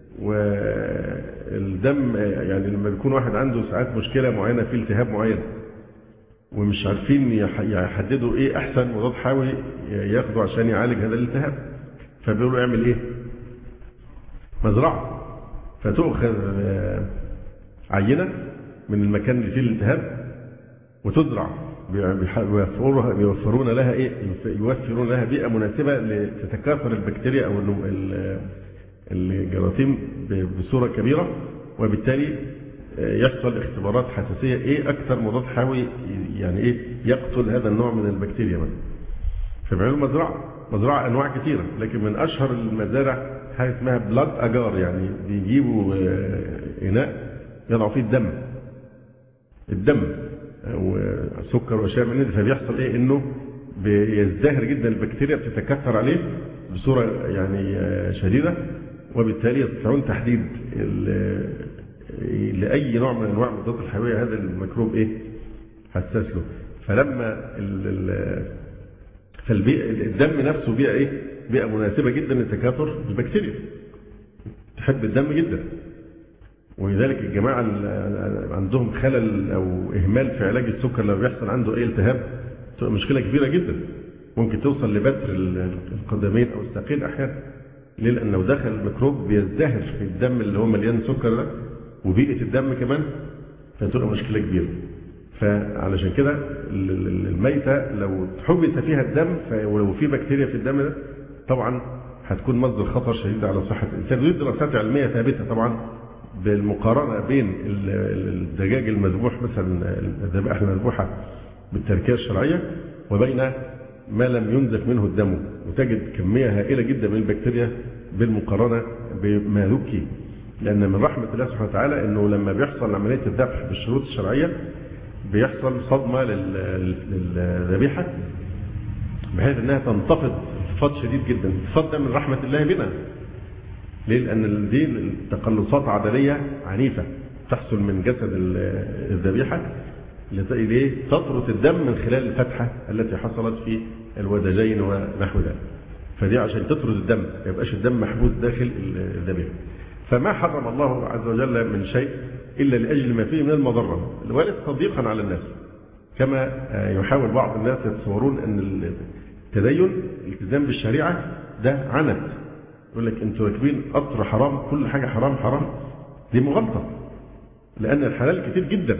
والدم يعني لما بيكون واحد عنده ساعات مشكلة معينة في التهاب معين ومش عارفين يحددوا ايه احسن مضاد حيوي ياخده عشان يعالج هذا الالتهاب، فبيقولوا يعمل ايه؟ مزرعة، فتؤخذ عينة من المكان اللي فيه الالتهاب وتزرع، يوفرون لها ايه؟ يوفرون لها بيئة مناسبة لتتكاثر البكتيريا او الجراثيم بصورة كبيرة، وبالتالي يحصل اختبارات حساسية ايه اكثر مضاد حيوي يعني ايه يقتل هذا النوع من البكتيريا مثلا. فبيعملوا مزرعة انواع كثيرة، لكن من اشهر المزارع حاجة اسمها بلاد اجار، يعني بيجيبوا اناء يضعوا فيه الدم وسكر واشياء من هذه، فبيحصل ايه انه بيزدهر جدا البكتيريا بتتكاثر عليه بصورة يعني شديدة، وبالتالي يستطيعون تحديد لأي نوع من أنواع المضادات الحيوية هذا الميكروب إيه حساس له. فلما الدم نفسه بيئة إيه؟ بيئة مناسبة جدا لتكاثر البكتيريا، تحب الدم جدا. ولذلك الجماعة اللي عندهم خلل أو إهمال في علاج السكر لما بيحصل عنده أي التهاب تبقى مشكلة كبيرة جدا، ممكن توصل لبتر القدمين أو الساقين أحيانا. ليه؟ لأن لو دخل الميكروب بيزدهر في الدم اللي هو مليان سكر ده وبيئة الدم كمان، فتبقى مشكلة كبيرة. فعلشان كده الميتة لو حبس فيها الدم ولو في بكتيريا في الدم ده طبعا هتكون مصدر خطر شديد على صحة الإنسان. ودي دراسات علمية ثابتة طبعا بالمقارنة بين الدجاج المذبوح مثلا الذبائح المذبوحة بالتركية الشرعية وبين ما لم ينزف منه الدم، وتجد كمية هائلة جدا من البكتيريا بالمقارنة بما ذكي. لأن من رحمة الله سبحانه وتعالى أنه لما بيحصل عملية الذبح بالشروط الشرعية بيحصل صدمة للذبيحة بحيث أنها تنتفض انتفاض شديد جدا. الانتفاض ده من رحمة الله بنا. ليه؟ لأن دي تقلصات عضلية عنيفة تحصل من جسد الذبيحة تطرد الدم من خلال الفتحة التي حصلت في الودجين ونحو ذلك. فدي عشان تطرد الدم ما يبقاش الدم محبوس داخل الذبيحة. فما حرم الله عز وجل من شيء إلا لأجل ما فيه من المضرة وليس تضييقا على الناس، كما يحاول بعض الناس يتصورون أن التدين الالتزام بالشريعة ده عنت، يقول لك أنتوا راكبين قطر حرام كل حاجة حرام حرام. دي مغالطة، لأن الحلال كتير جدا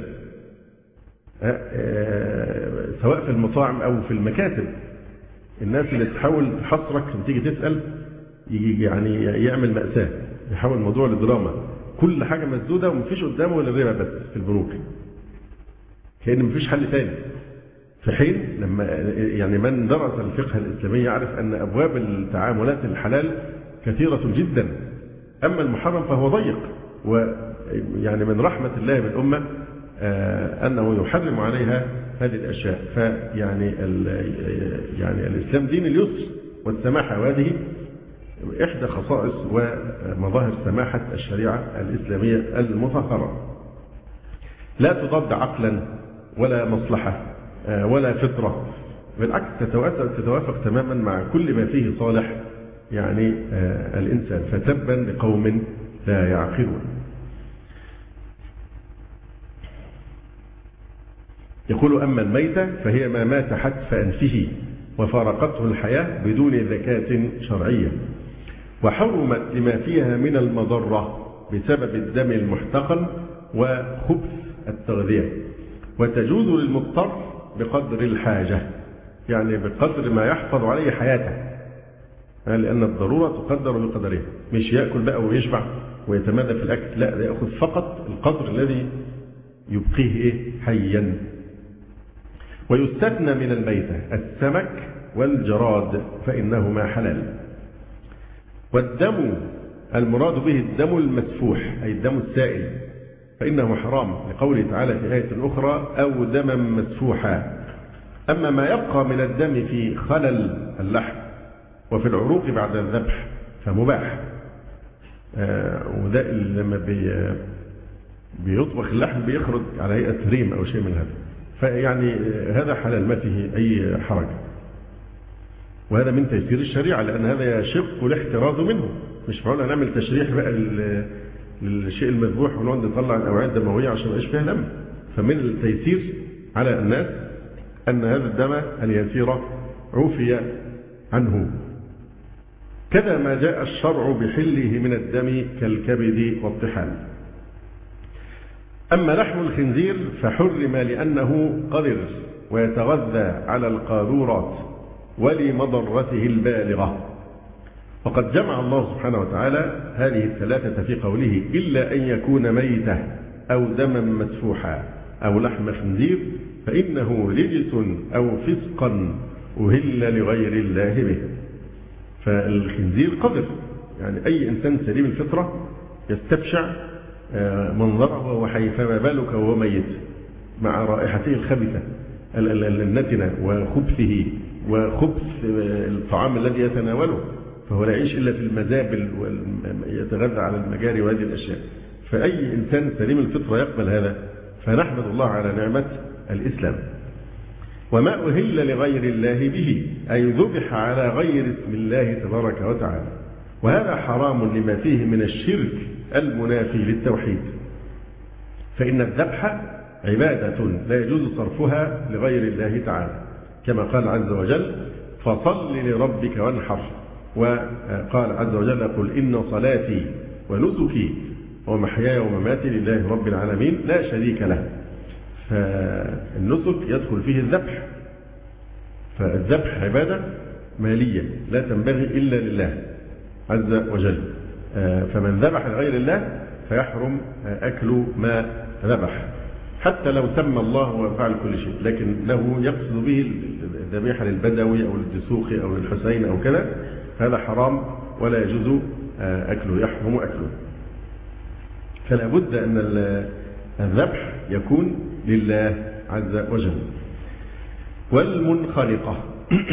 سواء في المطاعم أو في المكاتب. الناس اللي تحاول تحصرك لما تيجي تسأل يجي يعني يعمل مأساة، يحاول الموضوع لدراما، كل حاجة مسدودة ومفيش قدامه ولا الربا بس في البنوك، كأن مفيش حل تاني. في حين لما يعني من درس الفقه الإسلامي يعرف أن أبواب التعاملات الحلال كثيرة جدا، أما المحرم فهو ضيق. ويعني من رحمة الله بالأمة أنه يحرم عليها هذه الأشياء. فيعني يعني الإسلام دين اليسر والسماحة، وهذه إحدى خصائص ومظاهر سماحة الشريعة الإسلامية المطهرة. لا تضاد عقلا ولا مصلحة ولا فطرة، بالعكس تتوافق تماما مع كل ما فيه صالح يعني الإنسان. فتبا لقوم لا يعقلون. يقول: أما الميتة فهي ما مات حتف أنفه وفارقته الحياة بدون زكاة شرعية، وحرمت لما فيها من المضرة بسبب الدم المحتقن وخبث التغذية، وتجوز للمضطر بقدر الحاجة، يعني بقدر ما يحفظ عليه حياته، لأن الضرورة تقدر بقدرها. مش يأكل بقى ويشبع ويتمادى في الأكل، لا، يأخذ فقط القدر الذي يبقيه حيا. ويستثنى من الميتة السمك والجراد فإنهما حلال. والدم المراد به الدم المسفوح أي الدم السائل، فإنه حرام لقوله تعالى في آية أخرى: أو دما مسفوحا. أما ما يبقى من الدم في خلل اللحم وفي العروق بعد الذبح فمباح. وده لما بيطبخ اللحم بيخرج على هيئة ريم أو شيء من هذا، فيعني هذا حلال ما فيه أي حرج. وهذا من تيسير الشريعة، لأن هذا يشق الاحتراز منه. مش معقول هنعمل تشريح بقى للشيء المذبوح ونقعد نطلع الأوعية الدموية عشان ما يبقاش فيها دم. فمن التيسير على الناس أن هذا الدم اليسير عفي عنه. كذا ما جاء الشرع بحله من الدم كالكبد والطحال. أما لحم الخنزير فحرم لأنه قذر ويتغذى على القاذورات ولمضرته البالغة. وقد جمع الله سبحانه وتعالى هذه الثلاثة في قوله: إلا أن يكون ميتة أو دما مسفوحا أو لحم خنزير فإنه رجس أو فسقا أهل لغير الله به. فالخنزير قذر، يعني أي إنسان سليم الفطرة يستبشع منظره وهو حي، فما بالك وهو ميت مع رائحته الخبيثة النتنة وخبثه وخبث الطعام الذي يتناوله، فهو لا يعيش إلا في المزابل ويتغذى على المجاري وهذه الأشياء. فأي إنسان سليم الفطرة يقبل هذا، فنحمد الله على نعمة الإسلام. وما أهل لغير الله به أي ذبح على غير اسم الله تبارك وتعالى، وهذا حرام لما فيه من الشرك المنافي للتوحيد. فإن الذبح عبادة لا يجوز صرفها لغير الله تعالى، كما قال عز وجل: فصل لربك وانحر. وقال عز وجل: قل إن صلاتي ونسكي ومحياي ومماتي لله رب العالمين لا شريك له. فالنسك يدخل فيه الذبح، فالذبح عبادة مالية لا تنبغي إلا لله عز وجل. فمن ذبح لغير الله فيحرم أكل ما ذبح، حتى لو سمى الله وفعل كل شيء، لكنه يقصد به الذبيحة للبدوي أو للدسوقي أو للحسين أو كذا، هذا حرام ولا يجوز أكله، يحرم أكله. فلا بد أن الذبح يكون لله عز وجل. والمنخلقة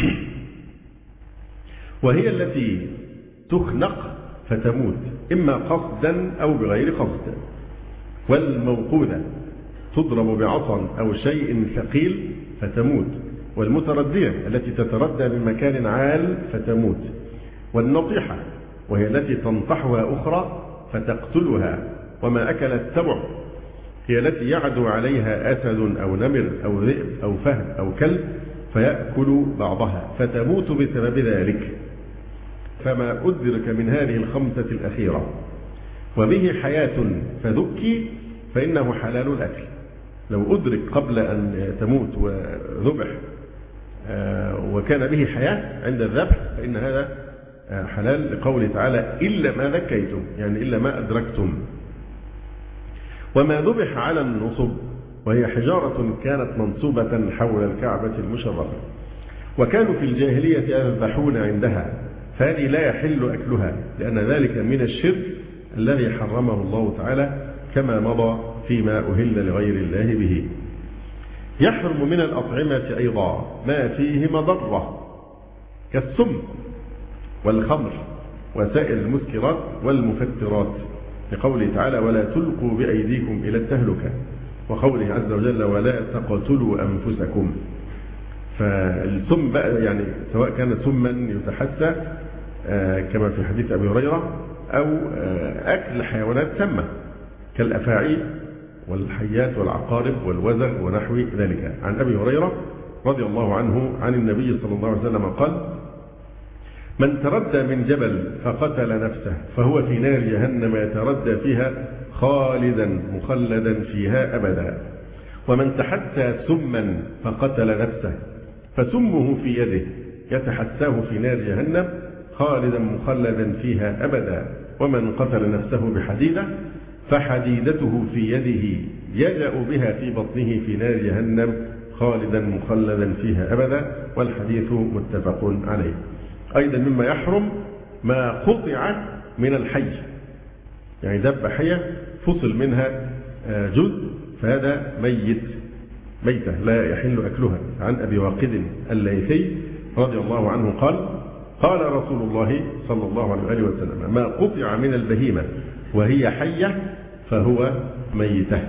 وهي التي تخنق فتموت إما قصدا أو بغير قصد. والموقوذة تضرب بعصا أو شيء ثقيل فتموت. والمتردية التي تتردى من مكان عال فتموت. والنطيحة وهي التي تنطحها أخرى فتقتلها. وما أكل السبع هي التي يعدو عليها أسد أو نمر أو ذئب أو فهد أو كلب فيأكل بعضها فتموت بسبب ذلك. فما أدرك من هذه الخمسة الأخيرة وبه حياة فذكي فإنه حلال الأكل. لو أدرك قبل أن تموت وذبح وكان به حياة عند الذبح فإن هذا حلال، لقوله تعالى: إلا ما ذكيتم، يعني إلا ما أدركتم. وما ذبح على النصب وهي حجارة كانت منصوبة حول الكعبة المشرفة، وكانوا في الجاهلية يذبحون عندها، فهذه لا يحل أكلها لأن ذلك من الشرك الذي حرمه الله تعالى كما مضى فيما أهل لغير الله به. يحرم من الأطعمة أيضا ما فيه مضرة كالسم والخمر وسائر المسكرات والمفترات، لقوله تعالى ولا تلقوا بأيديكم إلى التهلكة، وقوله عز وجل ولا تقتلوا أنفسكم. فالسم بقى يعني سواء كان سما يتحسى كما في حديث أبي هريرة أو أكل حيوانات سامة كالأفاعي والحيات والعقارب والوزغ ونحو ذلك. عن أبي هريرة رضي الله عنه عن النبي صلى الله عليه وسلم قال من تردى من جبل فقتل نفسه فهو في نار جهنم يتردى فيها خالدا مخلدا فيها أبدا، ومن تحسى سما فقتل نفسه فسمه في يده يتحساه في نار جهنم خالدا مخلدا فيها أبدا، ومن قتل نفسه بحديدة فحديدته في يده يجأ بها في بطنه في نار جهنم خالدا مخلدا فيها أبدا، والحديث متفق عليه. أيضا مما يحرم ما قطع من الحي، يعني دب حية فصل منها جزء فهذا ميتة لا يحل أكلها. عن أبي واقد الليثي رضي الله عنه قال قال رسول الله صلى الله عليه وسلم ما قطع من البهيمة وهي حية فهو ميتة.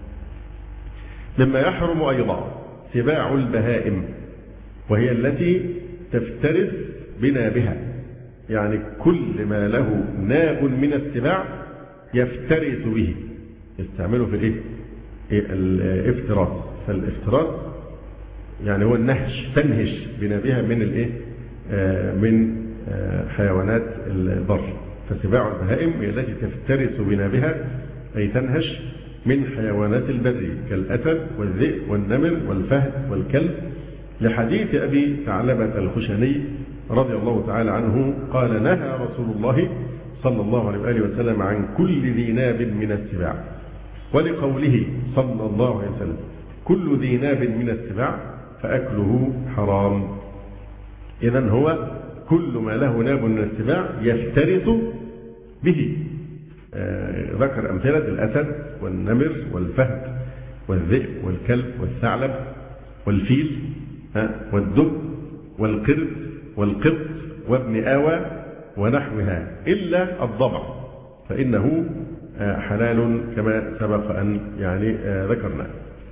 مما يحرم أيضا سباع البهائم، وهي التي تفترس بنابها، يعني كل ما له ناب من السباع يفترس به، يستعمله في الافتراس. فالافتراس يعني هو النهش، تنهش بنابها من من حيوانات البر. فسباع البهائم هي التي تفترس بنابها أي تنهش من حيوانات البر كالأسد والذئب والنمر والفهد والكلب، لحديث أبي ثعلبة الخشني رضي الله تعالى عنه قال نهى رسول الله صلى الله عليه وسلم عن كل ذي ناب من السباع، ولقوله صلى الله عليه وسلم كل ذي ناب من السباع فأكله حرام. إذن هو كل ما له ناب من السباع يفترس به. ذكر أمثلة الأسد والنمر والفهد والذئب والكلب والثعلب والفيل والدب والقرد والقط وابن آوى ونحوها، إلا الضبع فإنه حلال كما سبق أن ذكرنا.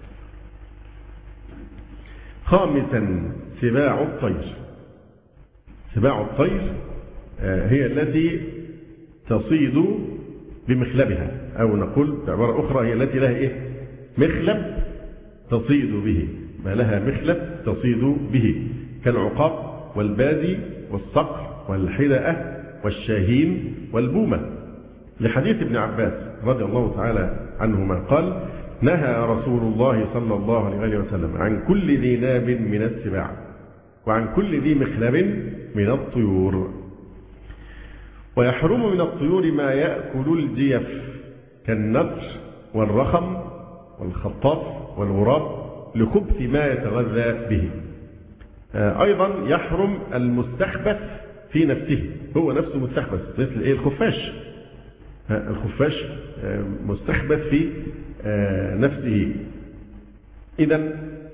خامسا سباع الطير. سباع الطير هي التي تصيد بمخلبها، أو نقول بعبارة أخرى هي التي لها مخلب تصيد به، ما لها مخلب تصيد به، كالعقاب والبادي والصقر والحدأة والشاهين والبومة، لحديث ابن عباس رضي الله تعالى عنهما قال نهى رسول الله صلى الله عليه وسلم عن كل ذي ناب من السباع وعن كل ذي مخلب من الطيور. ويحرم من الطيور ما يأكل الجيف كالنسر والرخم والخطاف والغراب لخبث ما يتغذى به. أيضا يحرم المستخبث في نفسه، هو نفسه مستخبث مثل الخفاش. الخفاش مستخبث في نفسه. إذن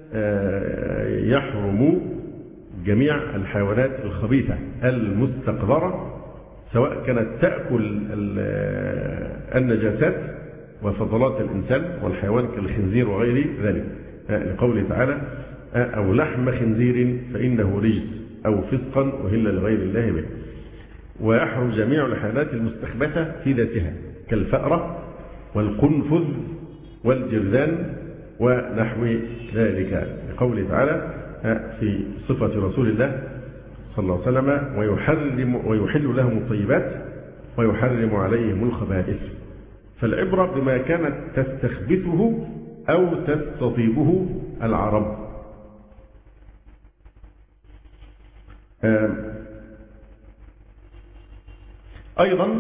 يحرم جميع الحيوانات الخبيثة المستقذرة، سواء كانت تأكل النجاسات وفضلات الإنسان والحيوان كالخنزير وغير ذلك، لقوله تعالى أو لحم خنزير فإنه رجس أو فسقا أهل لغير الله به. ويحرم جميع الحيوانات المستخبثة في ذاتها كالفأرة والقنفذ والجرذان ونحو ذلك، لقوله تعالى في صفة رسول الله صلى الله عليه وسلم ويحل لهم الطيبات ويحرم عليهم الخبائث. فالعبرة بما كانت تستخبثه أو تستطيبه العرب. أيضا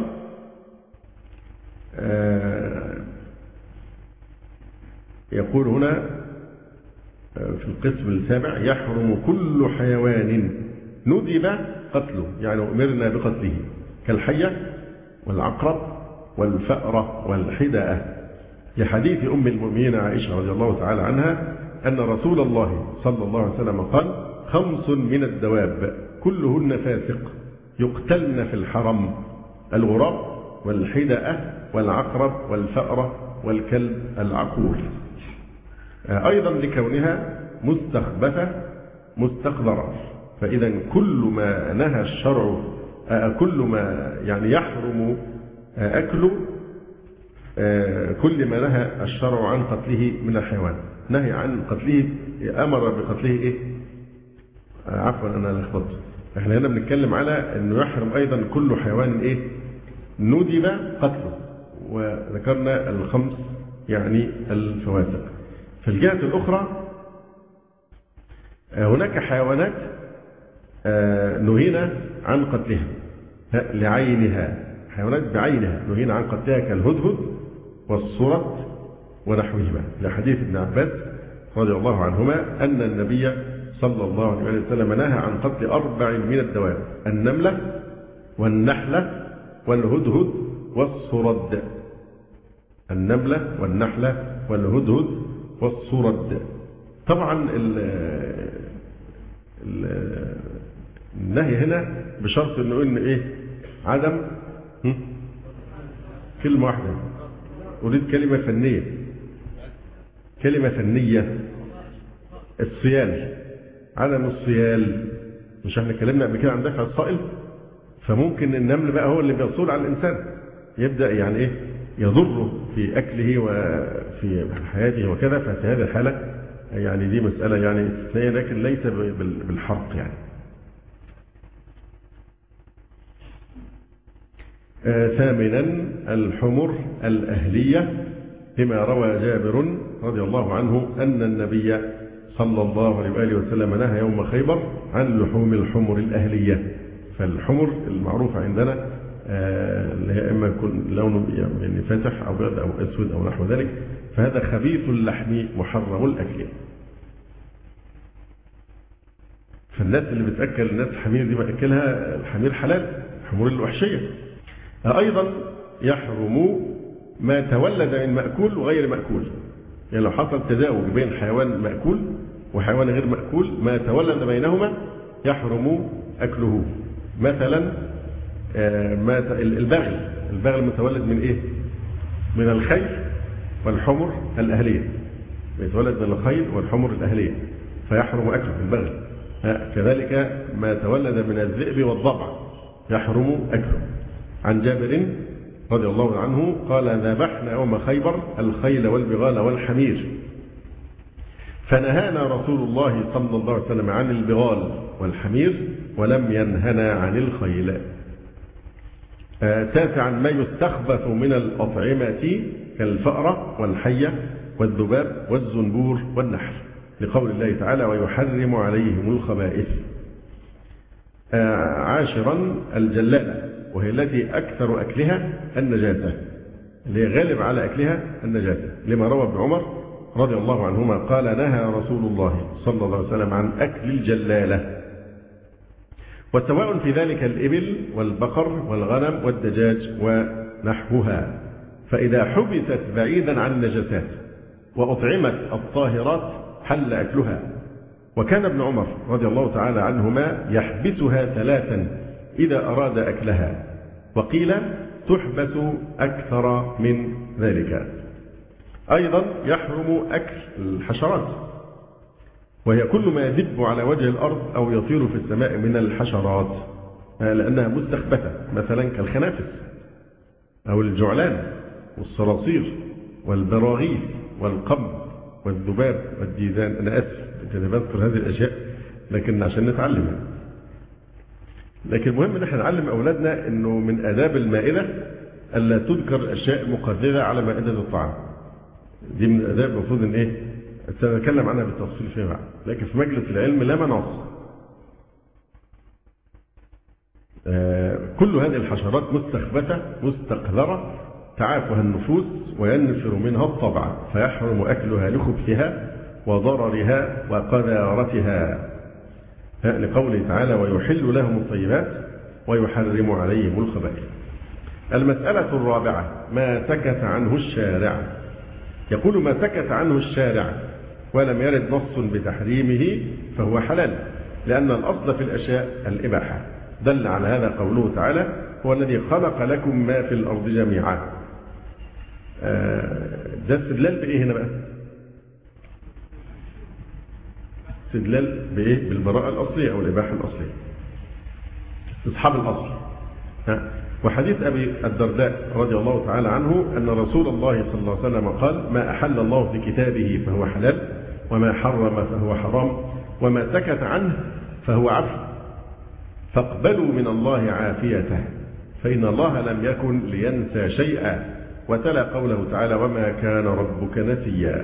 يقول هنا في القسم السابع: يحرم كل حيوان ندب قتله، يعني أمرنا بقتله، كالحية والعقرب والفأرة والحدأة، لحديث أم المؤمنين عائشة رضي الله تعالى عنها أن رسول الله صلى الله عليه وسلم قال: 5 من الدواب كلهن فاسق يقتلن في الحرم: الغراب والحدأة والعقرب والفأرة والكلب العقور. أيضا لكونها مستخبثة مستقذرة، فإذا كل ما نهى الشرع، كل ما يعني يحرم أكله، كل ما نهى الشرع عن قتله من الحيوان، نهي عن قتله، أمر بقتله إيه؟ عفوا أنا لخبطت، احنا هنا بنتكلم على أنه يحرم أيضا كل حيوان إيه؟ ندب قتله، وذكرنا 5 يعني الفواسق. في الجهة الأخرى هناك حيوانات نهينا عن قتلها لعينها، حيوانات بعينها نهينا عن قتلها، كالهدهد والصرد ونحوهما، لحديث ابن عباس رضي الله عنهما أن النبي صلى الله عليه وسلم نهى عن قتل 4 من الدواب: النملة والنحلة والهدهد والصرد. النملة والنحلة والهدهد والصرد. طبعا النهي هنا بشرط انه ان ايه؟ عدم كلمة واحدة، اريد كلمة فنية، كلمة فنية: الصيال، عدم الصيال. مش احنا اتكلمنا قبل كده عن دفع الصائل؟ فممكن النمل بقى هو اللي بيصول على الانسان، يبدا يعني ايه؟ يضره في اكله وفي حياته وكذا، ففي هذه الحاله يعني دي مساله يعني استثنائيه، لكن ليس بالحرق يعني. ثامنا: الحمر الأهلية، لما روى جابر رضي الله عنه أن النبي صلى الله عليه وآله وسلم نهى يوم خيبر عن لحوم الحمر الأهلية. فالحمر المعروفة عندنا اللي هي إما يكون لونه يعني فاتح أو أبيض أو أسود أو نحو ذلك، فهذا خبيث اللحم محرم الأكل. فالناس اللي بتأكل الناس الحمير دي بأكلها الحمير حلال، الحمور الوحشية. أيضا يحرم ما تولد من مأكول وغير مأكول، يعني لو حصل تزاوج بين حيوان مأكول وحيوان غير مأكول، ما تولد بينهما يحرم أكله. مثلا البغل متولد من إيه؟ من الخيل والحمر الأهلية، يتولد من الخيل والحمر الأهلية فيحرم أكله البغل. كذلك ما تولد من الذئب والضبع يحرم أكله. عن جابر رضي الله عنه قال: ذبحنا يوم خيبر الخيل والبغال والحمير، فنهانا رسول الله صلى الله عليه وسلم عن البغال والحمير ولم ينهنا عن الخيل. تاسعا: ما يستخبث من الأطعمة كالفأرة والحية والذباب والزنبور والنحل، لقول الله تعالى: ويحرم عليهم الخبائث. عاشرا: الجلالة، وهي التي أكثر أكلها النجاسة، اللي غالب على أكلها النجاسة، لما روى ابن عمر رضي الله عنهما قال: نهى رسول الله صلى الله عليه وسلم عن أكل الجلالة. وسواء في ذلك الإبل والبقر والغنم والدجاج ونحوها، فإذا حبست بعيدا عن النجاسات وأطعمت الطاهرات حل أكلها. وكان ابن عمر رضي الله تعالى عنهما يحبسها 3 إذا أراد أكلها، وقيل تحبس أكثر من ذلك. أيضا يحرم أكل الحشرات، وهي كل ما يدب على وجه الأرض أو يطير في السماء من الحشرات، لأنها مستخبثة، مثلا كالخنافس أو الجعلان والصراصير والبراغيث والقمل والذباب والديدان. أنا أسف أنا بذكر هذه الأشياء لكن عشان نتعلمها. لكن المهم ان احنا نعلم اولادنا انه من آداب المائدة الا تذكر الاشياء المقذرة على مائدة الطعام. دي من الآداب المفروض ان ايه سنتكلم عنها بالتفصيل فيما بعد، لكن في مجلس العلم لا مناص. كل هذه الحشرات مستخبثة مستقذرة تعافها النفوس وينفر منها الطبع فيحرم أكلها لخبثها وضررها وقذارتها، لقوله تعالى ويحل لهم الطيبات ويحرم عليهم الخبائث. المسألة الرابعة ما سكت عنه الشارع. يقول ما سكت عنه الشارع ولم يرد نص بتحريمه فهو حلال، لأن الأصل في الأشياء الإباحة. دل على هذا قوله تعالى هو الذي خلق لكم ما في الأرض جميعا. ده استدلال بإيه هنا بقى؟ استدلال بإيه؟ بالبراءة الأصلية أو الإباحة الأصلية، أصحاب الأصل. وحديث أبي الدرداء رضي الله تعالى عنه أن رسول الله صلى الله عليه وسلم قال ما أحل الله في كتابه فهو حلال وما حرم فهو حرام وما سكت عنه فهو عفو، فاقبلوا من الله عافيته فإن الله لم يكن لينسى شيئا. وتلا قوله تعالى وما كان ربك نسيا.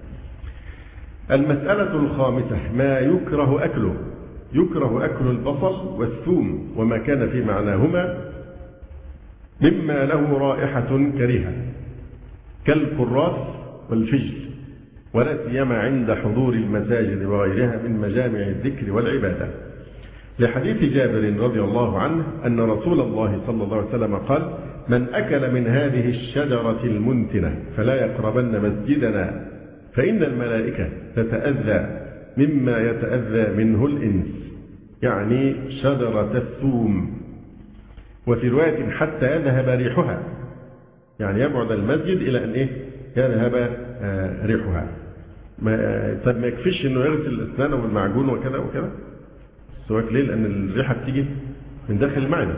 المسألة الخامسة ما يكره أكله. يكره أكل البصل والثوم وما كان في معناهما مما له رائحة كريهة كالكراث والفجل، ولا سيما عند حضور المساجد وغيرها من مجامع الذكر والعبادة، لحديث جابر رضي الله عنه أن رسول الله صلى الله عليه وسلم قال من أكل من هذه الشجرة المنتنة فلا يقربن مسجدنا فإن الملائكة تتأذى مما يتأذى منه الإنس، يعني شجرة الثوم. وفي رواية حتى يذهب ريحها، يعني يبعد المسجد إلى أن يذهب ريحها. طب ما يكفيش إنه يغسل أسنانه بالمعجون وكذا وكذا السواك ليه؟ لأن الريحة بتيجي من داخل المعدة.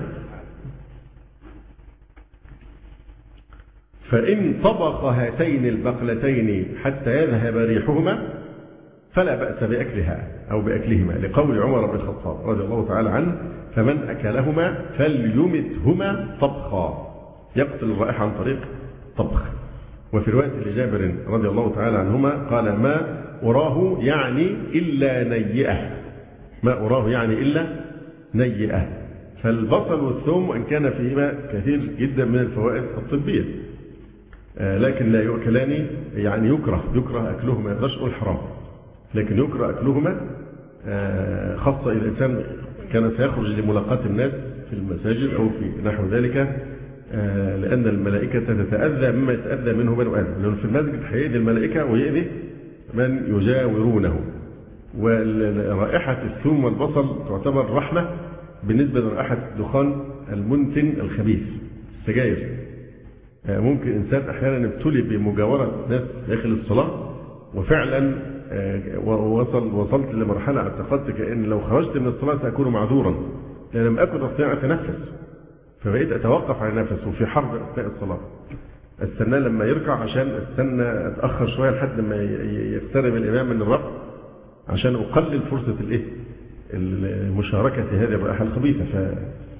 فإن طبخ هاتين البقلتين حتى يذهب ريحهما فلا بأس بأكلها أو بأكلهما، لقول عمر بن الخطاب رضي الله تعالى عنه فمن أكلهما فليمتهما طبخا، يقتل الرائحة عن طريق طبخ. وفي رواية لجابر رضي الله تعالى عنهما قال ما أراه يعني إلا نيئة، ما أراه يعني إلا نيئة. فالبصل والثوم وإن كان فيهما كثير جدا من الفوائد الطبية لكن لا يؤكلان، يعني يكره أكلهما، ما يقدرش يقول حرام لكن يكره أكلهما، خاصة إذا الإنسان كان سيخرج لملاقاة الناس في المساجد أو في نحو ذلك، لأن الملائكة تتأذى مما يتأذى منه بنو آدم، لأنه في المسجد هيأذي الملائكة ويأذي من يجاورونه. ورائحة الثوم والبصل تعتبر رحمة بالنسبة لرائحة دخان المنتن الخبيث السجاير. ممكن إنسان أحيانا ابتلي بمجاورة ناس داخل الصلاة وفعلا وصلت لمرحلة اعتقدت كأن لو خرجت من الصلاة سأكون معذورا لأن لم أكن أستطيع أتنفس، فبقيت أتوقف عن النفس وفي حرب أثناء الصلاة، استنى لما يركع عشان استنى أتأخر شوية لحد ما يقترب الإمام من الركع عشان أقلل فرصة المشاركة هذه الرائحة الخبيثة.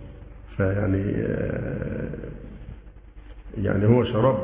يعني هو شراب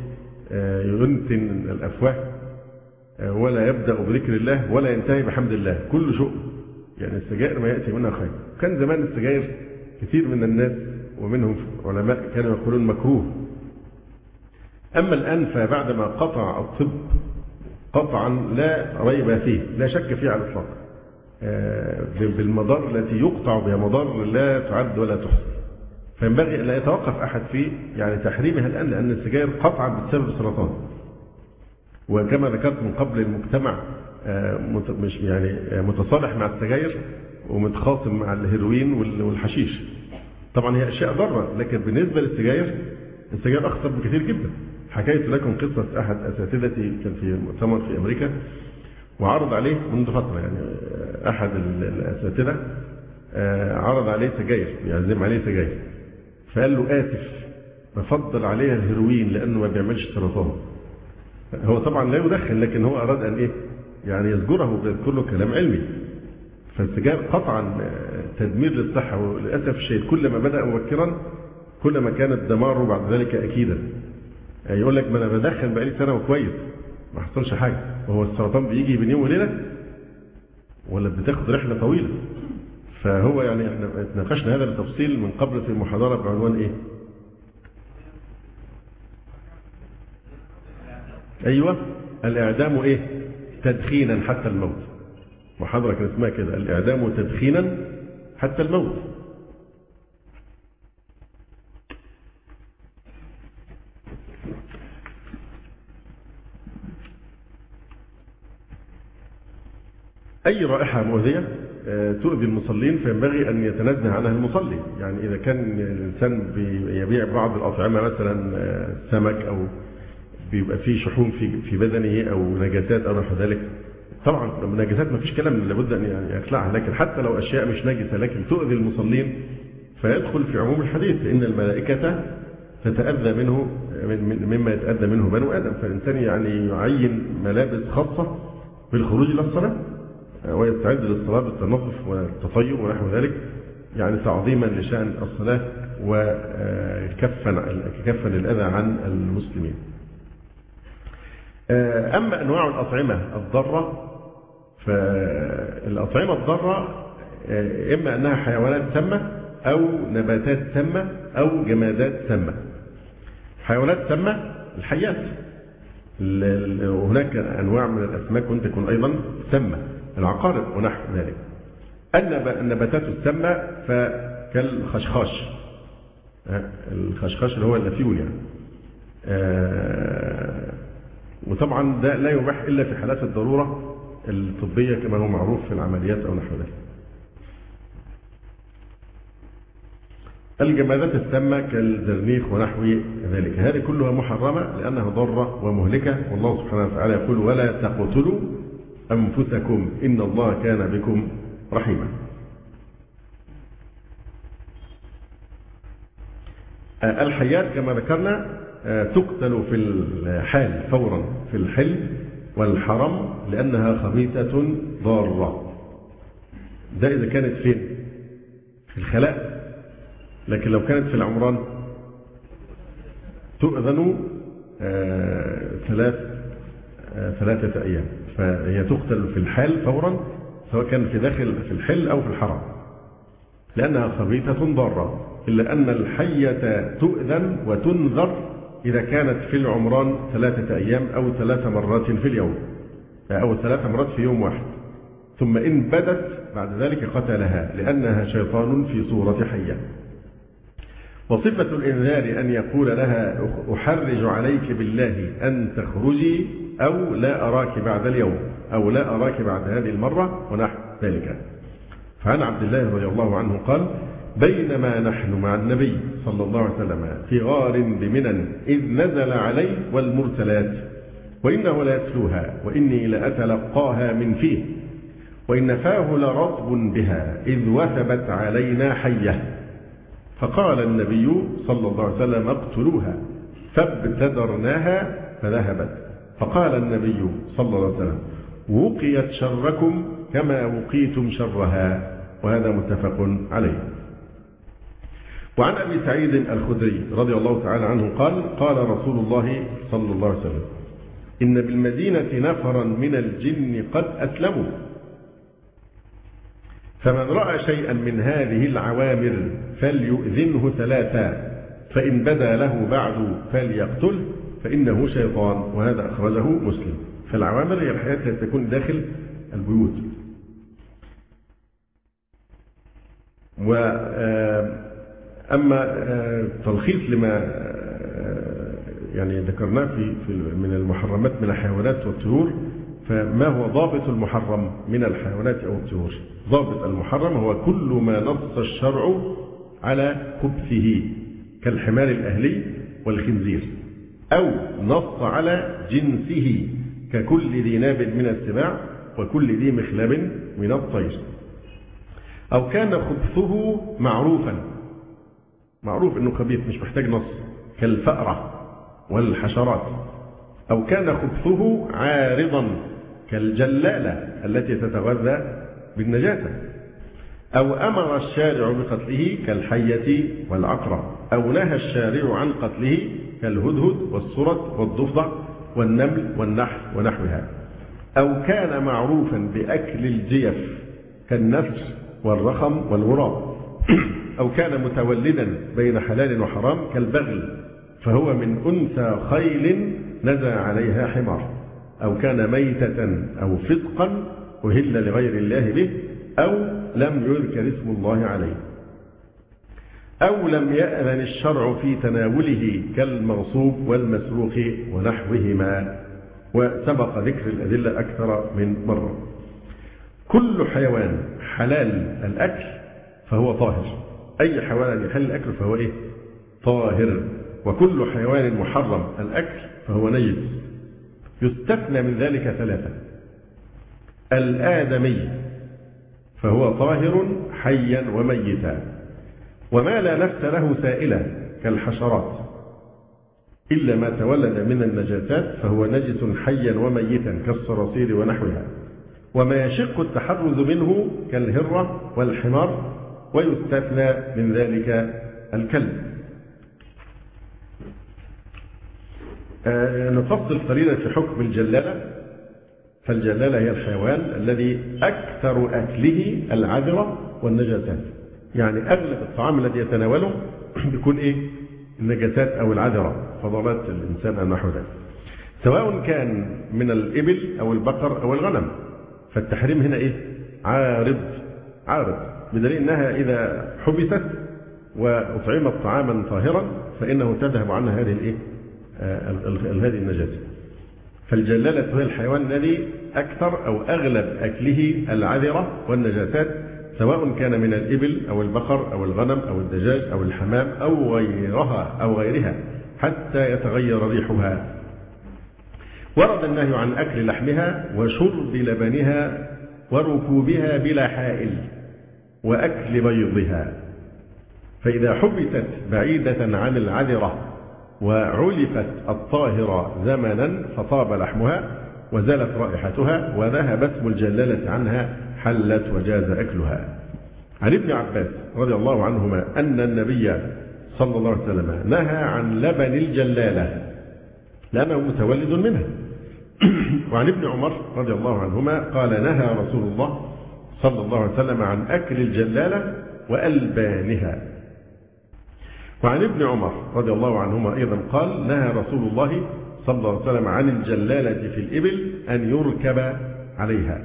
ينتن الأفواه ولا يبدأ بذكر الله ولا ينتهي بحمد الله، كل شؤم. يعني السجائر ما يأتي منها خير. كان زمان السجائر كثير من الناس ومنهم علماء كانوا يقولون مكروه. أما الآن فبعدما قطع الطب قطعا لا ريب فيه، لا شك فيه على الإطلاق، بالمضار التي يقطع بها مضار لا تعد ولا تحصى، فينبغي أن لا يتوقف أحد في تحريمها الآن، لأن السجائر قطعا بتسبب السرطان. وكما ذكرت من قبل المجتمع مش متصالح مع السجائر ومتخاصم مع الهيروين والحشيش. طبعا هي أشياء ضارة، لكن بالنسبة للسجائر السجائر أخطر بكثير جدا. حكيت لكم قصة أحد أساتذتي كان في مؤتمر في أمريكا وعرض عليه منذ فترة، أحد الأساتذة عرض عليه سجائر، يعزم عليه سجائر، فقال له آسف بفضل عليها الهيروين لأنه ما بيعملش سرطان. هو طبعا لا يدخن لكن هو أراد أن يذكره ويذكر له كلام علمي. فالسجائر قطعا تدمير للصحة، وللأسف الشديد كل ما بدأ مبكرا كل ما كان الدمار بعد ذلك أكيدا. يقول لك ما أنا بدخن بقالي سنة وكويس ما حصلش حاجة، وهو السرطان بيجي بين يوم وليلة ولا بتاخد رحلة طويلة. فهو احنا اتناقشنا هذا بالتفصيل من قبل في محاضرة بعنوان أيوة، الإعدام إيه؟ تدخينا حتى الموت. محاضرة كان اسمها كده، الإعدام تدخينا حتى الموت. أي رائحة مؤذية تؤذي المصلين فينبغي أن يتنزه عنها المصلي. يعني إذا كان الإنسان يبيع بعض الأطعمة مثلا سمك أو بيبقى فيه شحوم في بدنه أو نجاسات أو نحو ذلك، طبعا النجاسات ما فيش كلام لابد أن يعني يخلعها، لكن حتى لو أشياء مش نجسة لكن تؤذي المصلين فيدخل في عموم الحديث، إن الملائكة تتأذى منه مما يتأذى منه بنو آدم. فالإنسان يعني يعين ملابس خاصة بالخروج إلى الصلاة ويستعد للصلاة بالتنظف والتطيب ونحو ذلك، يعني تعظيما لشأن الصلاة وكفا الأذى عن المسلمين. أما أنواع الأطعمة الضارة، فالأطعمة الضارة إما أنها حيوانات سامة أو نباتات سامة أو جمادات سامة. حيوانات سامة الحيات، وهناك أنواع من الأسماك ممكن تكون أيضا سامة، العقارب ونحو ذلك. النباتات السامة فكالخشخاش، الخشخاش اللي هو النفيول يعني، وطبعا ده لا يباح إلا في حالات الضرورة الطبية كما هو معروف في العمليات أو نحو ذلك. الجمادات السامة كالزرنيخ ونحو ذلك، هذه كلها محرمة لأنها ضارة ومهلكة، والله سبحانه وتعالى يقول: ولا تقتلوا أنفسكم إن الله كان بكم رحيما. الحيات كما ذكرنا تقتل في الحال فورا في الحل والحرم لأنها خبيثة ضارة. ده إذا كانت فين؟ في الخلاء. لكن لو كانت في العمران تؤذن 3 أيام، فهي تقتل في الحال فورا سواء كان في الحل أو في الحرم لأنها خبيثة ضارة، إلا أن الحية تؤذن وتنذر إذا كانت في العمران 3 أيام أو 3 مرات في اليوم أو 3 مرات في يوم واحد، ثم إن بدت بعد ذلك قتلها لأنها شيطان في صورة حية. وصفة الإنذار أن يقول لها: أحرج عليك بالله أن تخرجي، أو لا أراك بعد اليوم، أو لا أراك بعد هذه المرة ونحو ذلك. فعن عبد الله رضي الله عنه قال: بينما نحن مع النبي صلى الله عليه وسلم في غار بمنى إذ نزل عليه والمرسلات وإنه ليتلوها وإني لأتلقاها من فيه وإن فاه لرطب بها إذ وثبت علينا حية، فقال النبي صلى الله عليه وسلم: اقتلوها، فابتدرناها فذهبت، فقال النبي صلى الله عليه وسلم: وقيت شركم كما وقيتم شرها، وهذا متفق عليه. وعن أبي سعيد الخدري رضي الله تعالى عنه قال: قال رسول الله صلى الله عليه وسلم: إن بالمدينة نفرا من الجن قد أسلموا، فمن رأى شيئا من هذه العوامر فليؤذنه 3، فإن بدا له بعد فليقتله فإنه شيطان، وهذا أخرجه مسلم. فالعوامر هي الحياة التي تكون داخل البيوت. أما تلخيص لما يعني ذكرناه من المحرمات من الحيوانات والطيور، فما هو ضابط المحرم من الحيوانات أو الطيور؟ ضابط المحرم هو كل ما نص الشرع على خبثه كالحمار الأهلي والخنزير، أو نص على جنسه ككل ذي ناب من السباع وكل ذي مخلب من الطير، أو كان خبثه معروفا، معروف أنه خبيث مش محتاج نص، كالفأرة والحشرات، أو كان خبثه عارضا كالجلالة التي تتغذى بالنجاسة، أو أمر الشارع بقتله كالحية والعقرب، أو نهى الشارع عن قتله كالهدهد والسرد والضفدع والنمل والنحل ونحوها، أو كان معروفا بأكل الجيف كالنسر والرخم والغراب، أو كان متولدا بين حلال وحرام كالبغل، فهو من أنثى خيل نزى عليها حمار، أو كان ميتة أو فسقا أهل لغير الله به، أو لم يذكر اسم الله عليه، أو لم يأذن الشرع في تناوله كالمغصوب والمسروق ونحوهما. وسبق ذكر الأدلة أكثر من مرة. كل حيوان حلال الأكل فهو طاهر، أي حيوان يحل الأكل فهو إيه؟ طاهر. وكل حيوان محرم الأكل فهو نجس. يستثنى من ذلك ثلاثة: الآدمي فهو طاهر حيا وميتا، وما لا نفس له سائلة كالحشرات إلا ما تولد من النجاسات فهو نجس حيا وميتا كالصراصير ونحوها، وما يشق التحرز منه كالهرة والحمار، ويستثنى من ذلك الكلب. نفصل قليلا في حكم الجلالة. فالجلالة هي الحيوان الذي أكثر أكله العذرة والنجاسات، يعني أغلب الطعام الذي يتناوله بيكون إيه؟ النجاسات أو العذرة، فضلات الإنسان أو نحو ذلك، سواء كان من الإبل أو البقر أو الغنم. فالتحريم هنا إيه؟ عارض، بدليل أنها إذا حبست وأطعمت طعاما طاهرا فإنه تذهب عنها هذه الإيه؟ هذه النجاسة. فالجلالة هي الحيوان الذي أكثر أو أغلب أكله العذرة والنجاسات، سواء كان من الإبل أو البقر أو الغنم أو الدجاج أو الحمام أو غيرها حتى يتغير ريحها. ورد النهي عن أكل لحمها وشرب لبنها وركوبها بلا حائل وأكل بيضها. فإذا حبست بعيدة عن العذرة وعلفت الطاهرة زمنا فطاب لحمها وزالت رائحتها وذهب اسم الجلالة عنها حلت وجاز أكلها. عن ابن عباس رضي الله عنهما أن النبي صلى الله عليه وسلم نهى عن لبن الجلالة لأنه متولد منها. وعن ابن عمر رضي الله عنهما قال نهى رسول الله صلى الله عليه وسلم عن أكل الجلالة وألبانها. وعن ابن عمر رضي الله عنهما أيضا قال نهى رسول الله صلى الله عليه وسلم عن الجلالة في الإبل أن يركب عليها.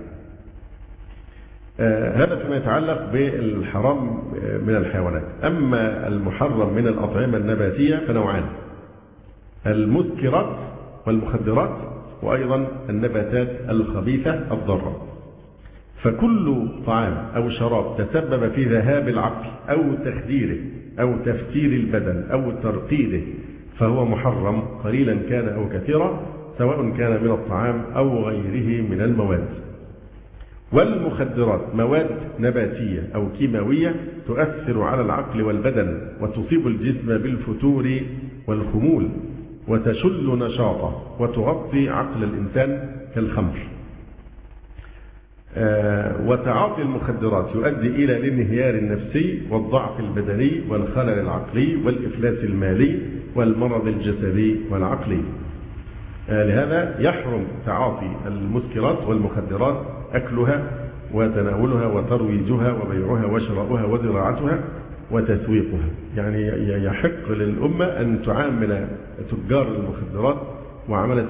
هذا فيما يتعلق بالحرام من الحيوانات. أما المحرم من الأطعمة النباتية فنوعان: المسكرات والمخدرات، وأيضا النباتات الخبيثة الضارة. فكل طعام أو شراب تسبب في ذهاب العقل أو تخديره أو تفتير البدن أو ترقيده فهو محرم قليلا كان أو كثيرا، سواء كان من الطعام أو غيره من المواد. والمخدرات مواد نباتية أو كيماوية تؤثر على العقل والبدن وتصيب الجسم بالفتور والخمول وتشل نشاطه وتغطي عقل الإنسان كالخمر. وتعاطي المخدرات يؤدي إلى الانهيار النفسي والضعف البدني والخلل العقلي والإفلاس المالي والمرض الجسدي والعقلي. لهذا يحرم تعاطي المسكرات والمخدرات أكلها وتناولها وترويجها وبيعها وشراؤها وزراعتها وتسويقها. يعني يحق للأمة أن تعامل تجار المخدرات معاملة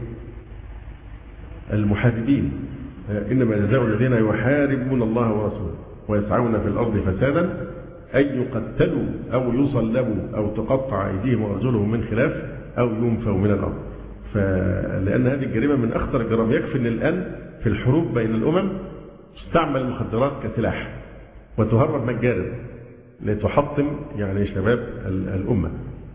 المحاربين. إنما جزاء الذين يحاربون الله ورسوله ويسعون في الأرض فسادا أن يقتلوا أو يصلبوا أو تقطع أيديهم وأرجلهم من خلاف أو ينفوا من الأرض. لأن هذه الجريمة من أخطر الجرائم. يكفي أن الآن في الحروب بين الأمم تستعمل المخدرات كسلاح وتهرب مجانا لتحطم يعني شباب الأمة.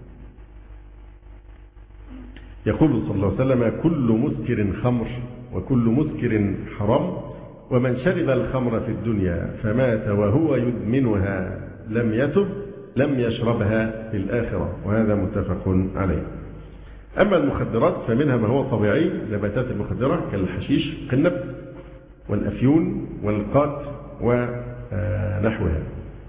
يقول صلى الله عليه وسلم كل مسكر خمر وكل مسكر حرام، ومن شرب الخمر في الدنيا فمات وهو يدمنها لم يتب لم يشربها في الآخرة، وهذا متفق عليه. أما المخدرات فمنها ما هو طبيعي، نباتات المخدرة كالحشيش قنب والأفيون والقات ونحوها.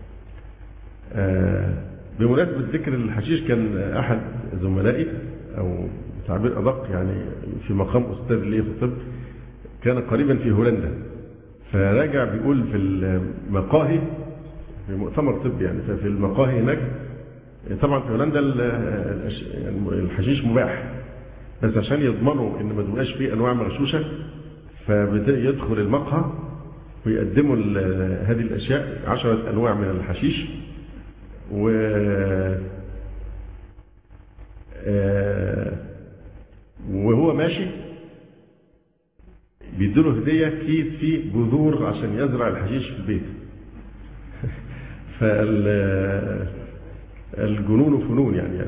بمناسبة ذكر الحشيش كان أحد زملائي أو تعبير أدق يعني في مقام أستاذ لي في الطب كان قريبا في هولندا، فراجع بيقول في المقاهي في مؤتمر طبي يعني، ففي المقاهي هناك طبعا في هولندا الحشيش مباح، بس عشان يضمنوا ان ما تبقاش فيه انواع مغشوشه فيدخل المقهى ويقدموا هذه الاشياء 10 انواع من الحشيش، وهو ماشي بيديله هديه كيس فيه بذور عشان يزرع الحشيش في البيت. فالجنون فنون يعني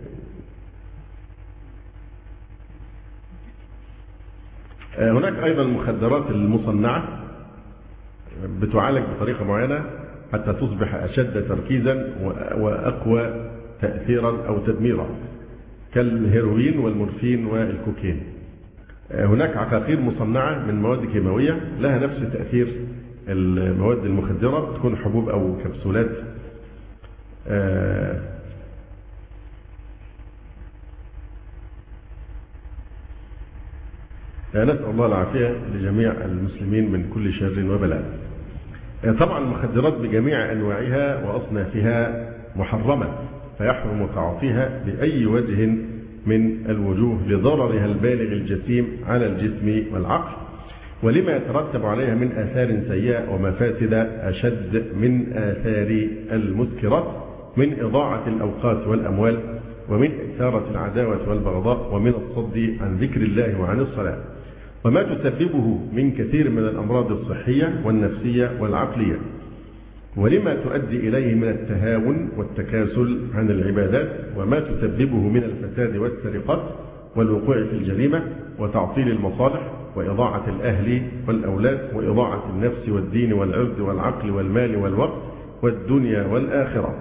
هناك ايضا المخدرات المصنعه بتعالج بطريقه معينه حتى تصبح اشد تركيزا واقوى تاثيرا او تدميرا، كالهيروين والمورفين والكوكين. هناك عقاقير مصنعه من مواد كيماويه لها نفس تاثير المواد المخدره، تكون حبوب او كبسولات. نسأل الله العافية لجميع المسلمين من كل شر وبلاء. طبعا المخدرات بجميع أنواعها وأصنافها محرمة، فيحرم تعاطيها بأي وجه من الوجوه لضررها البالغ الجسيم على الجسم والعقل، ولما يترتب عليها من آثار سيئة ومفاسد أشد من آثار المسكرات، من إضاعة الأوقات والأموال، ومن إثارة العداوة والبغضاء، ومن الصد عن ذكر الله وعن الصلاة، وما تسببه من كثير من الأمراض الصحية والنفسية والعقلية، ولما تؤدي إليه من التهاون والتكاسل عن العبادات، وما تسببه من الفساد والسرقات والوقوع في الجريمة وتعطيل المصالح وإضاعة الأهل والأولاد وإضاعة النفس والدين والعرض والعقل والمال والوقت والدنيا والآخرة.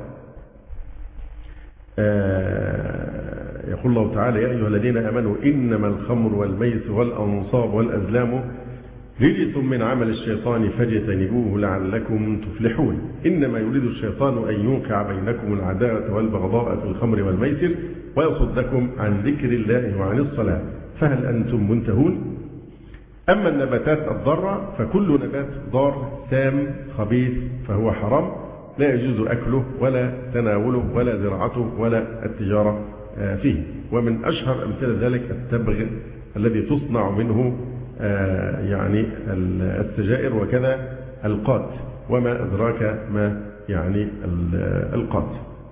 يقول الله تعالى: يا أيها الذين آمنوا إنما الخمر والميسر والأنصاب والأزلام رجس من عمل الشيطان فاجتنبوه لعلكم تفلحون. إنما يريد الشيطان أن يوقع بينكم العداوة والبغضاء في الخمر والميسر ويصدكم عن ذكر الله وعن الصلاة فهل أنتم منتهون؟ أما النباتات الضارة فكل نبات ضار سام خبيث فهو حرام، لا يجوز أكله ولا تناوله ولا زراعته ولا التجارة فيه. ومن أشهر أمثلة ذلك التبغ الذي تصنع منه يعني السجائر، وكذا القات، وما أدراك ما يعني القات.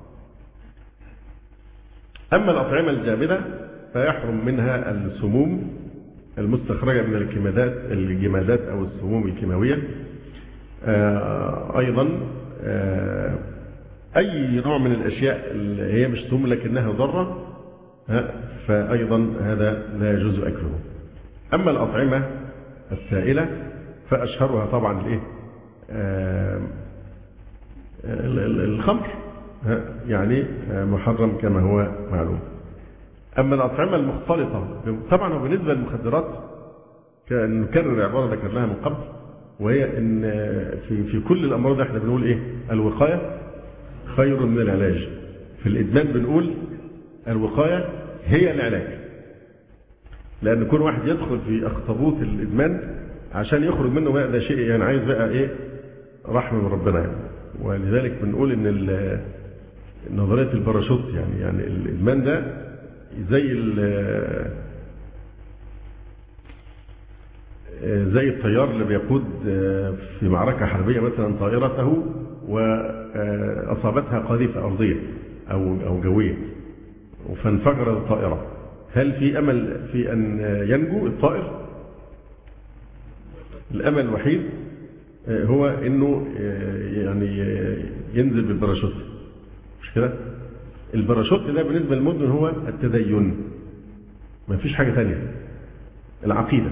أما الأطعمة الجامدة فيحرم منها السموم المستخرجة من الجمادات أو السموم الكيماوية. أيضا أي نوع من الأشياء اللي هي مش سم لكنها ضارة فأيضا هذا لا يجوز أكله. أما الأطعمة السائلة فأشهرها طبعا الخمر، يعني محرم كما هو معلوم. أما الأطعمة المختلطة طبعا وبالنسبة للمخدرات كان نكرر عبارة ذكرناها من قبل، وهي إن في كل الأمراض احنا بنقول إيه؟ الوقاية خير من العلاج. في الإدمان بنقول الوقاية هي العلاج، لأن كل واحد يدخل في أخطبوط الإدمان عشان يخرج منه بقى ده شيء يعني عايز بقى إيه؟ رحمة من ربنا يعني. ولذلك بنقول إن نظرية الباراشوت يعني الإدمان ده زي الطيار اللي بيقود في معركة حربية مثلا طائرته وأصابتها قذيفة أرضية أو جوية فانفجرت الطائرة، هل في أمل في أن ينجو الطائر؟ الأمل الوحيد هو إنه يعني ينزل بالباراشوت، مش كده؟ الباراشوت ده بالنسبة للمدمن هو التدين، ما فيش حاجة تانية. العقيدة،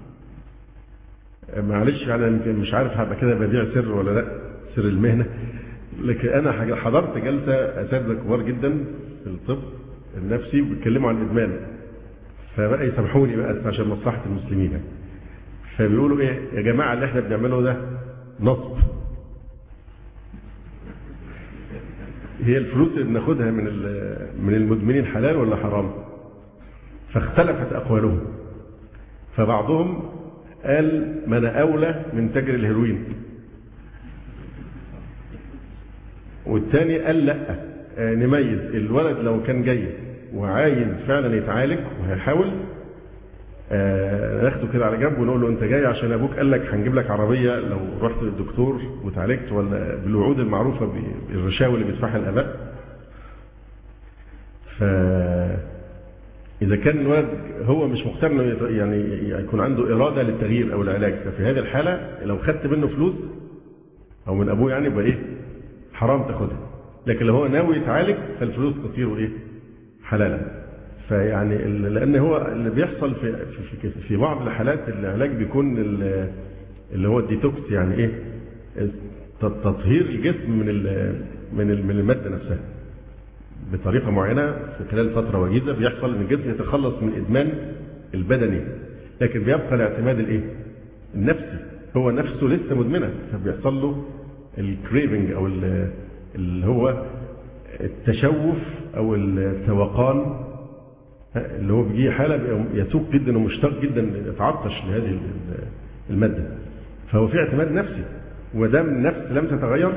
معلش أنا يمكن مش عارف هبقى كده بديع سر ولا لا، سر المهنة، لكن أنا حضرت جلسة أساتذة كبار جدا في الطب النفسي بيتكلموا عن الإدمان، فبقى يسامحوني بقى عشان مصلحة المسلمين، فبيقولوا إيه يا جماعة اللي إحنا بنعمله ده نصب، هي الفلوس اللي بناخدها من المدمنين حلال ولا حرام؟ فاختلفت أقوالهم، فبعضهم قال ما أنا أولى من تاجر الهيروين، والثاني قال لا، نميز الولد لو كان جاي وعايز فعلا يتعالج وهيحاول، ناخده كده على جنب ونقول له انت جاي عشان ابوك قال لك هنجيب لك عربيه لو رحت للدكتور وتعالجت، ولا بالوعود المعروفه بالرشاوي اللي بيدفعها الاباء. فاذا كان الولد هو مش مقتنع يعني يكون عنده اراده للتغيير او العلاج، ففي هذه الحاله لو خدت منه فلوس او من ابوه يعني يبقى ايه؟ حرام تاخدها. لكن لو هو ناوي يتعالج فالفلوس تصير ايه؟ حلالا. فيعني لان هو اللي بيحصل في بعض الحالات العلاج بيكون اللي هو الديتوكس، يعني ايه؟ تطهير الجسم من الماده نفسها بطريقه معينه في خلال فتره وجيزه، بيحصل ان الجسم يتخلص من الادمان البدني، لكن بيبقى الاعتماد الايه؟ النفسي. هو نفسه لسه مدمنه، فبيحصل له الكريفنج او اللي هو التشوف او التوقان، اللي هو بيجي حاله يسوق جدا ومشتاق جدا يتعطش لهذه الماده. فهو في اعتماد نفسي، ودام النفس لم تتغير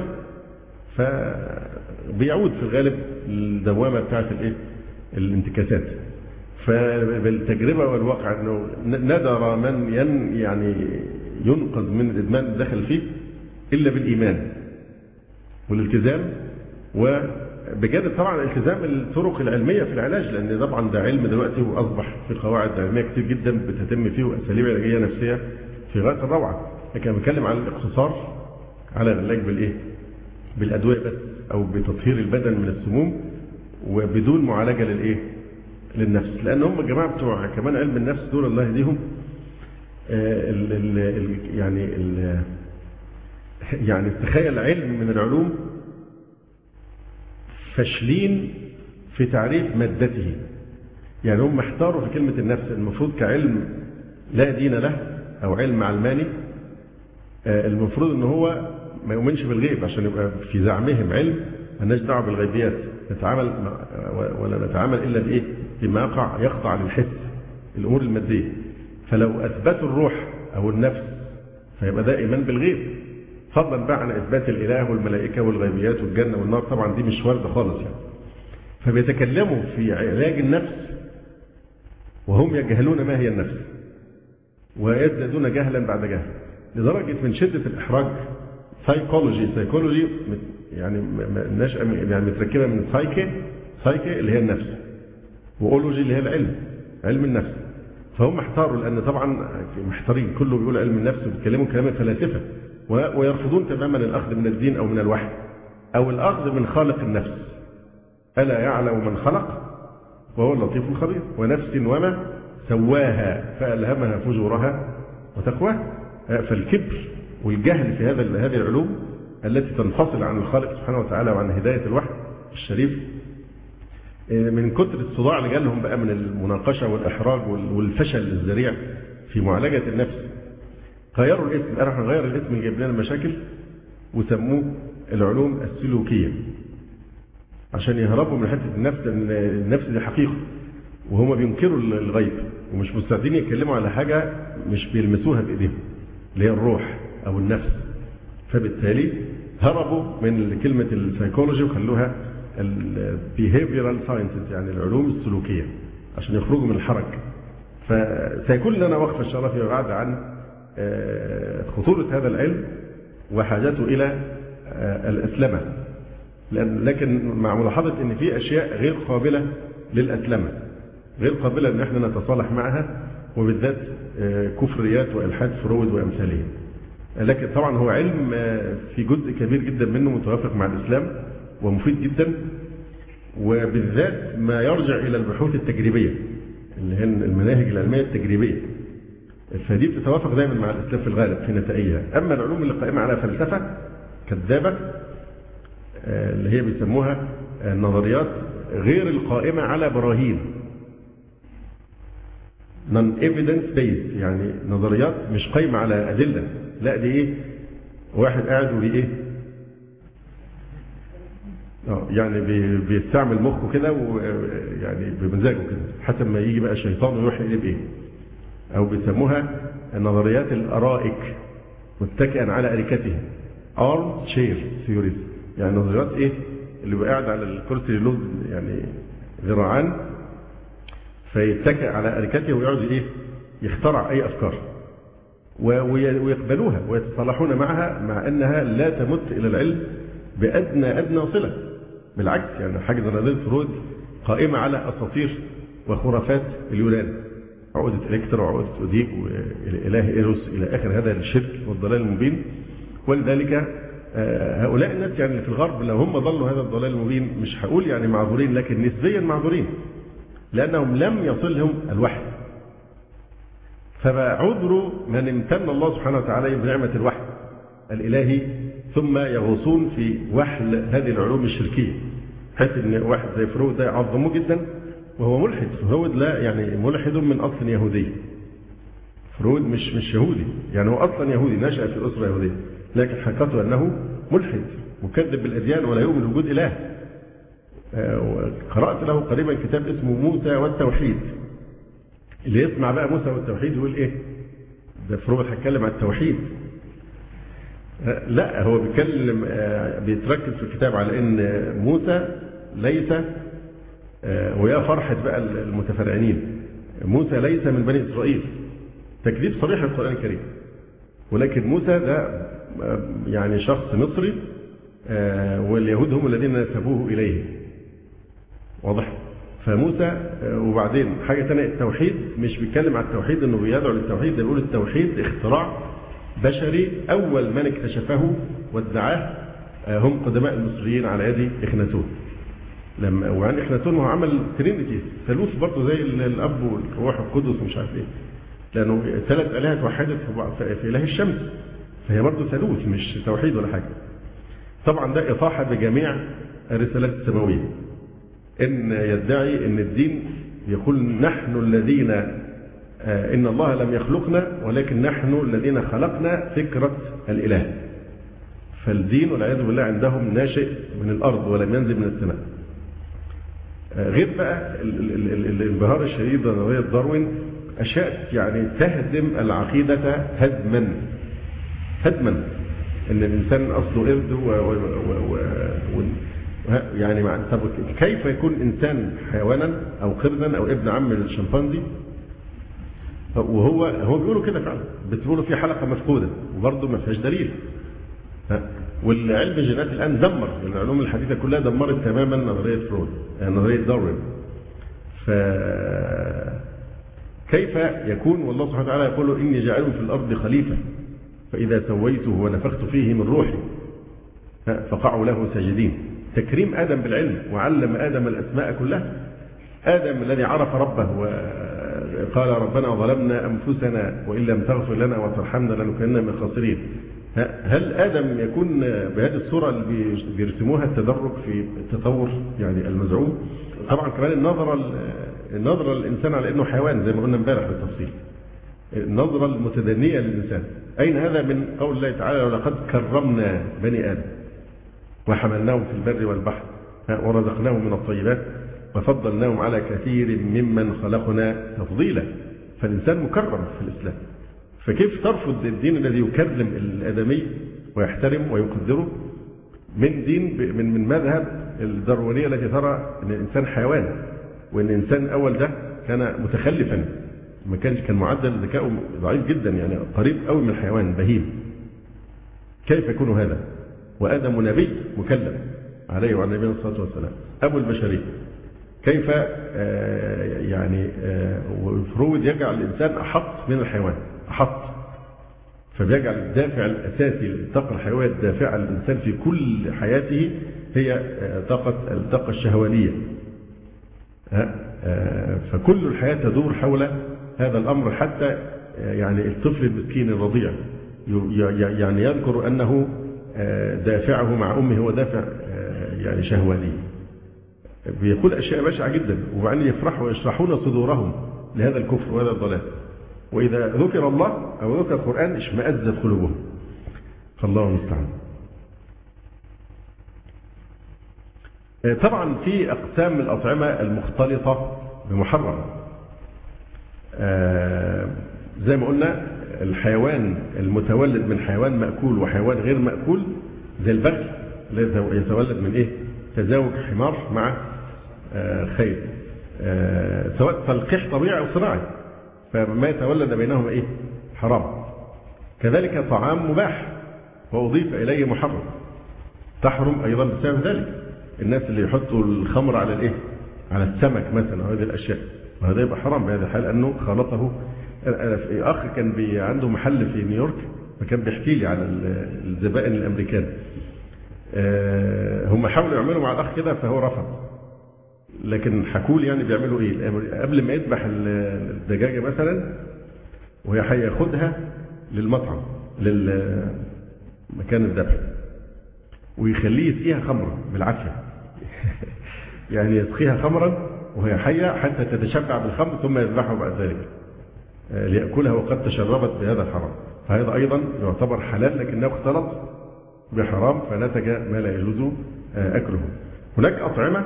فبيعود في الغالب الدوامه بتاعت الايه؟ الانتكاسات. فبالتجربه والواقع انه ندر من يعني ينقذ من الادمان اللي دخل فيه الا بالايمان والالتزام، وبجانب طبعا التزام الطرق العلميه في العلاج، لان طبعا ده علم دلوقتي واصبح في قواعد علميه كتير جدا بتتم فيه واساليب علاجيه نفسيه في غايه الروعه. لكن بنتكلم عن الاقتصار على العلاج بالايه؟ بالادويه بس، او بتطهير البدن من السموم وبدون معالجه للايه؟ للنفس. لان هم الجماعه بتوع كمان علم النفس دول الله يهديهم، يعني تخيل علم من العلوم فاشلين في تعريف مادته. يعني هم احتاروا في كلمة النفس، المفروض كعلم لا دين له أو علم علماني، المفروض ان هو ما يؤمنش بالغيب، عشان يبقى في زعمهم علم مالناش دعوه بالغيبيات، نتعامل ولا نتعامل الا بايه؟ بما يخضع للحس، الامور الماديه. فلو اثبتوا الروح او النفس فيبقى ده ايمان بالغيب، فضلا بقى عن اثبات الاله والملائكه والغيبيات والجنه والنار، طبعا دي مش وارده خالص يعني. فبيتكلموا في علاج النفس وهم يجهلون ما هي النفس، ويزدادون جهلا بعد جهل، لدرجه من شده الاحراج. سايكولوجي يعني يعني متركبه من سايكي اللي هي النفس، واولوجي اللي هي العلم، علم النفس. فهم احتاروا، لان طبعا محتارين، كله بيقول علم النفس وبيتكلموا كلام الفلاسفه، ويرفضون تماما الاخذ من الدين او من الوحي او الاخذ من خالق النفس. الا يعلم من خلق وهو اللطيف الخبير، ونفس وما سواها فالهمها فجورها وتقواها. فالكبر والجهل في هذه العلوم التي تنفصل عن الخالق سبحانه وتعالى وعن هدايه الوحي الشريف، من كثر الصداع اللي جالهم بقى من المناقشه والاحراج والفشل الذريع في معالجه النفس، غيروا الاسم. قالوا احنا نغير الاسم اللي جايب لنا المشاكل، وسموه العلوم السلوكيه، عشان يهربوا من حته النفس، لان النفس دي حقيقه وهم بينكروا الغيب ومش مستعدين يتكلموا على حاجه مش بيلمسوها بايديهم اللي هي الروح او النفس. فبالتالي هربوا من كلمه السايكولوجي وخلوها البيهيفيرال ساينسز، يعني العلوم السلوكيه، عشان يخرجوا من الحرج. فسيكون لنا وقفه ان شاء الله فيما بعد عن خطوره هذا العلم وحاجته الى الاسلمه، لكن مع ملاحظه ان في اشياء غير قابله للاسلمه، غير قابله ان احنا نتصالح معها، وبالذات كفريات والحاد فرويد وامثاله. لكن طبعا هو علم في جزء كبير جدا منه متوافق مع الاسلام ومفيد جدا، وبالذات ما يرجع الى البحوث التجريبيه اللي هي المناهج العلميه التجريبيه، فدي بتتوافق دايما مع الاسلام في الغالب في نتائجها. اما العلوم اللي قائمه على فلسفه كذابه اللي هي بيسموها النظريات غير القائمه على براهين، non evidence based، يعني نظريات مش قايمه على ادله، لا دي ايه؟ واحد قاعد ودي ايه؟ يعني بيستعمل مخه كده ويعني بمزاجه كده حسب ما يجي بقى الشيطان ويروح يقلب ايه؟ او بيسموها نظريات الارائك متكئا على اريكته، arm chair theories، يعني نظريات ايه؟ اللي بقى قاعد على الكرسي اللي له يعني ذراعان، فيتكئ على أريكته ويقعد إيه يخترع أي أفكار ويقبلوها ويتصالحون معها، مع أنها لا تمت إلى العلم بأدنى صلة. بالعكس يعني حاجة نظرية فرويد قائمة على أساطير وخرافات اليونان، عقدة إلكترا وعقدة أوديب والإله إيروس إلى آخر هذا الشرك والضلال المبين. ولذلك هؤلاء الناس يعني في الغرب لو هم ضلوا هذا الضلال المبين مش هقول يعني معذورين، لكن نسبيا معذورين، لأنهم لم يصلهم الوحي. فعذر من امتن الله سبحانه وتعالى بنعمة الوحي الإلهي ثم يغوصون في وحل هذه العلوم الشركية، حيث ان واحد زي فرويد ده يعظموه جدا وهو ملحد. فرويد لا يعني ملحد من أصل يهودي، فرويد مش يهودي، يعني هو أصلا يهودي نشأ في أسرة يهودية، لكن حقيقته أنه ملحد مكذب بالأديان ولا يؤمن بوجود إله. قرأت له قريبا كتاب اسمه موسى والتوحيد. اللي يسمع بقى موسى والتوحيد يقول إيه ده فرويد هيتكلم عن التوحيد؟ لا، هو بيتكلم بيتركز في الكتاب على ان موسى ليس، ويا فرحة بقى المتفرعنين، موسى ليس من بني إسرائيل، تكذيب صريح للقرآن الكريم. ولكن موسى ده يعني شخص مصري، واليهود هم الذين نسبوه إليه، واضح؟ فموسى وبعدين حاجة ثانية التوحيد مش بيتكلم عن التوحيد انه بيدعو للتوحيد، ده بيقول التوحيد اختراع بشري أول من اكتشفه وادعاه هم قدماء المصريين على يد إخناتون. وعن إخناتون هو عمل ترينيتي ثالوث برضه زي الأب والروح القدس ومش عارف إيه، لأنه 3 آلهة توحدت في إله الشمس، فهي برضه ثالوث مش توحيد ولا حاجة. طبعا ده إطاحة بجميع الرسالات السماوية، إن يدعي إن الدين يقول نحن الذين إن الله لم يخلقنا ولكن نحن الذين خلقنا فكرة الإله. فالدين والعياذ بالله عندهم ناشئ من الأرض ولم ينزل من السماء. غير بقى الانبهار الشديد بنظرية داروين، أشياء يعني تهدم العقيدة هدما إن الإنسان أصله قرد يعني طب كيف يكون إنسان حيوانا أو قردا أو ابن عم الشمبانزي؟ وهو بيقولوا كده فعلا، بتقولوا في حلقة مفقودة وبرضه ما فيهاش دليل. والعلم الجينات الآن دمر، العلوم الحديثة كلها دمرت تماما نظرية فرويد، نظرية داروين. فكيف يكون والله سبحانه وتعالى يقول إني جاعل في الأرض خليفة فإذا سويته ونفخت فيه من روحي فقعوا له ساجدين. تكريم آدم بالعلم، وعلم آدم الأسماء كلها. آدم الذي عرف ربه وقال ربنا ظلمنا أنفسنا وإن لم تغفر لنا وترحمنا لنكونن من الخاسرين. هل آدم يكون بهذه الصورة اللي بيرسموها التدرج في التطور يعني المزعوم؟ طبعا كمان النظرة للإنسان على أنه حيوان زي ما قلنا امبارح بالتفصيل، النظرة المتدنية للإنسان. أين هذا من قول الله تعالى ولقد كرمنا بني آدم وحملناهم في البر والبحر ورزقناهم من الطيبات وفضلناهم على كثير ممن خلقنا تفضيلا. فالإنسان مكرم في الإسلام، فكيف ترفض الدين الذي يكرم الآدمي ويحترم ويقدره من دين من مذهب الداروينية التي ترى أن الإنسان حيوان، وأن الإنسان الأول ده كان متخلفا، كان معدل ذكاؤه ضعيف جدا، يعني قريب قوي من الحيوان بهيم. كيف يكون هذا وآدم نبي مكلم عليه وعلى نبينا الصلاة والسلام أبو البشرية؟ كيف يعني وفرويد يجعل الإنسان أحط من الحيوان، أحط، فبيجعل الدافع الأساسي للطاقة الحيوية الدافعة للإنسان في كل حياته هي الطاقة الشهوانية. فكل الحياة تدور حول هذا الأمر، حتى يعني الطفل المسكين الرضيع يعني يذكر أنه دافعه مع أمه هو دافع يعني شهواني، بيقول أشياء بشعة جدا، وبعدين يفرحوا ويشرحون صدورهم لهذا الكفر وهذا الضلال. وإذا ذكر الله أو ذكر القرآن اشمأزت قلوبهم، فالله المستعان. طبعا في أقسام الأطعمة المختلطة بمحرم، زي ما قلنا الحيوان المتولد من حيوان مأكول وحيوان غير مأكول، زي البغل الذي يتولد من إيه؟ تزاوج حمار مع خيل، سواء تلقيح طبيعي أو صناعي، فما يتولد بينهما إيه؟ حرام. كذلك طعام مباح وأضيف إليه محرم تحرم أيضا بسبب ذلك. الناس اللي يحطوا الخمر على الإيه؟ على السمك مثلا وهذه الأشياء، وهذا يبقى حرام بهذا الحال أنه خلطه. أخ كان عنده محل في نيويورك، فكان بيحكي لي على الزبائن الأمريكان، هم حاولوا يعملوا مع الأخ كده فهو رفض، لكن حكوا لي يعني بيعملوا إيه قبل ما يذبح الدجاجة مثلا وهي هياخدها للمطعم للمكان الذبح ويخليه يسقيها خمرا بالعافية يعني يسقيها خمرا وهي حية حتى تتشبع بالخمر ثم يذبحها بعد ذلك ليأكلها وقد تشربت بهذا الحرام. فهذا أيضا يعتبر حلال لكنه اختلط بحرام فنتج ما لا يجوز أكله. هناك أطعمة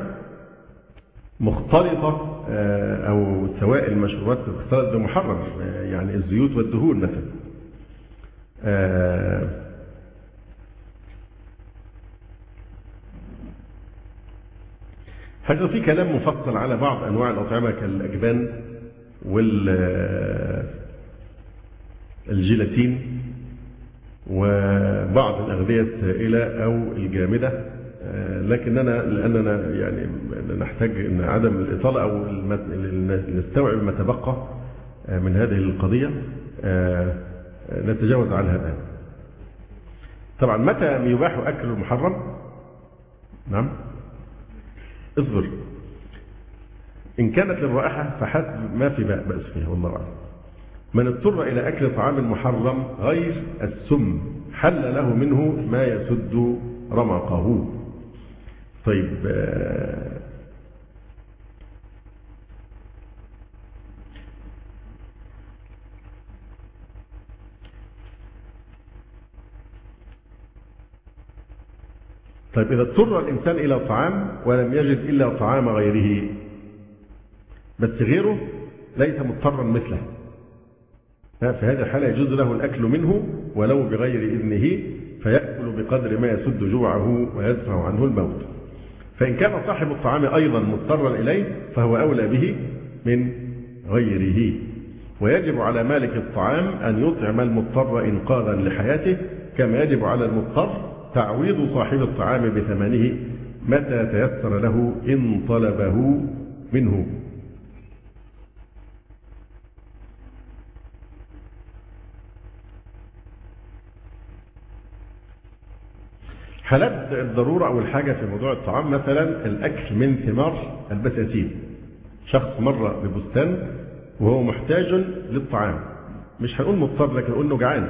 مختلطة أو سوائل المشروبات تختلط بمحرم، يعني الزيوت والدهون مثلا. هذا في كلام مفصل على بعض أنواع الأطعمة كالأجبان والجيلاتين وبعض الأغذية السائلة أو الجامدة، لأننا يعني نحتاج أن عدم الإطالة أو نستوعب ما تبقى من هذه القضية نتجاوز عنها الآن. طبعا متى يباح أكل المحرم؟ نعم اصبر، إن كانت للرائحة فحسب ما في بأس فيها والله أعلم. من اضطر إلى أكل طعام محرم غير السم حل له منه ما يسد رمقه. طيب إذا اضطر الإنسان إلى طعام ولم يجد إلا طعام غيره، بس غيره ليس مضطرا مثله، في هذه الحالة يجوز له الأكل منه ولو بغير إذنه، فيأكل بقدر ما يسد جوعه ويدفع عنه الموت. فإن كان صاحب الطعام أيضا مضطرا إليه فهو أولى به من غيره. ويجب على مالك الطعام أن يطعم المضطر إنقاذا لحياته، كما يجب على المضطر تعويض صاحب الطعام بثمنه متى تيسر له إن طلبه منه. حالات الضرورة أو الحاجة في موضوع الطعام، مثلا الأكل من ثمار البساتين. شخص مر ببستان وهو محتاج للطعام، مش هنقول مضطر لكن نقول له جعان،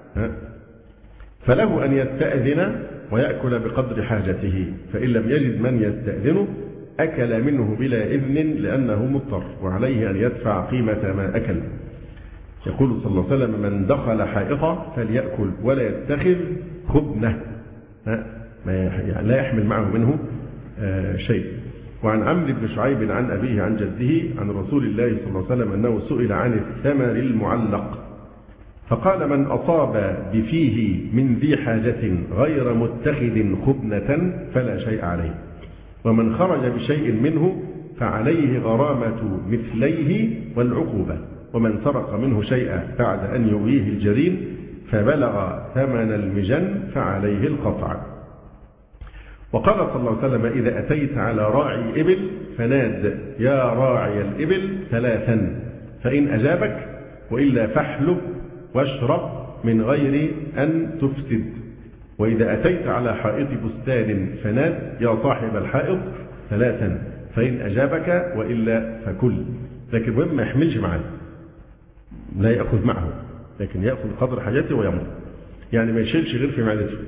فله أن يستأذن ويأكل بقدر حاجته، فإن لم يجد من يستأذنه أكل منه بلا إذن لأنه مضطر، وعليه أن يدفع قيمة ما أكل. يقول صلى الله عليه وسلم: من دخل حائطا فليأكل ولا يتخذ خبنه، يعني لا يحمل معه منه شيء. وعن عمرو بن شعيب عن أبيه عن جده عن رسول الله صلى الله عليه وسلم أنه سئل عن الثمر المعلق فقال: من أصاب بفيه من ذي حاجة غير متخذ خبنة فلا شيء عليه، ومن خرج بشيء منه فعليه غرامة مثليه والعقوبة، ومن سرق منه شيئا بعد أن يؤويه الجرين فبلغ ثمن المجن فعليه القطع. وقال صلى الله عليه وسلم: إذا أتيت على راعي إبل فناد يا راعي الإبل ثلاثا، فإن أجابك وإلا فاحلب واشرب من غير أن تفسد. وإذا أتيت على حائط بستان فناد يا صاحب الحائط ثلاثا، فإن أجابك وإلا فكل. لكن المهم ما يحملش معه، لا يأخذ معه، لكن يأخذ قدر حاجته ويمضي، يعني ما يشيلش غير في معدته.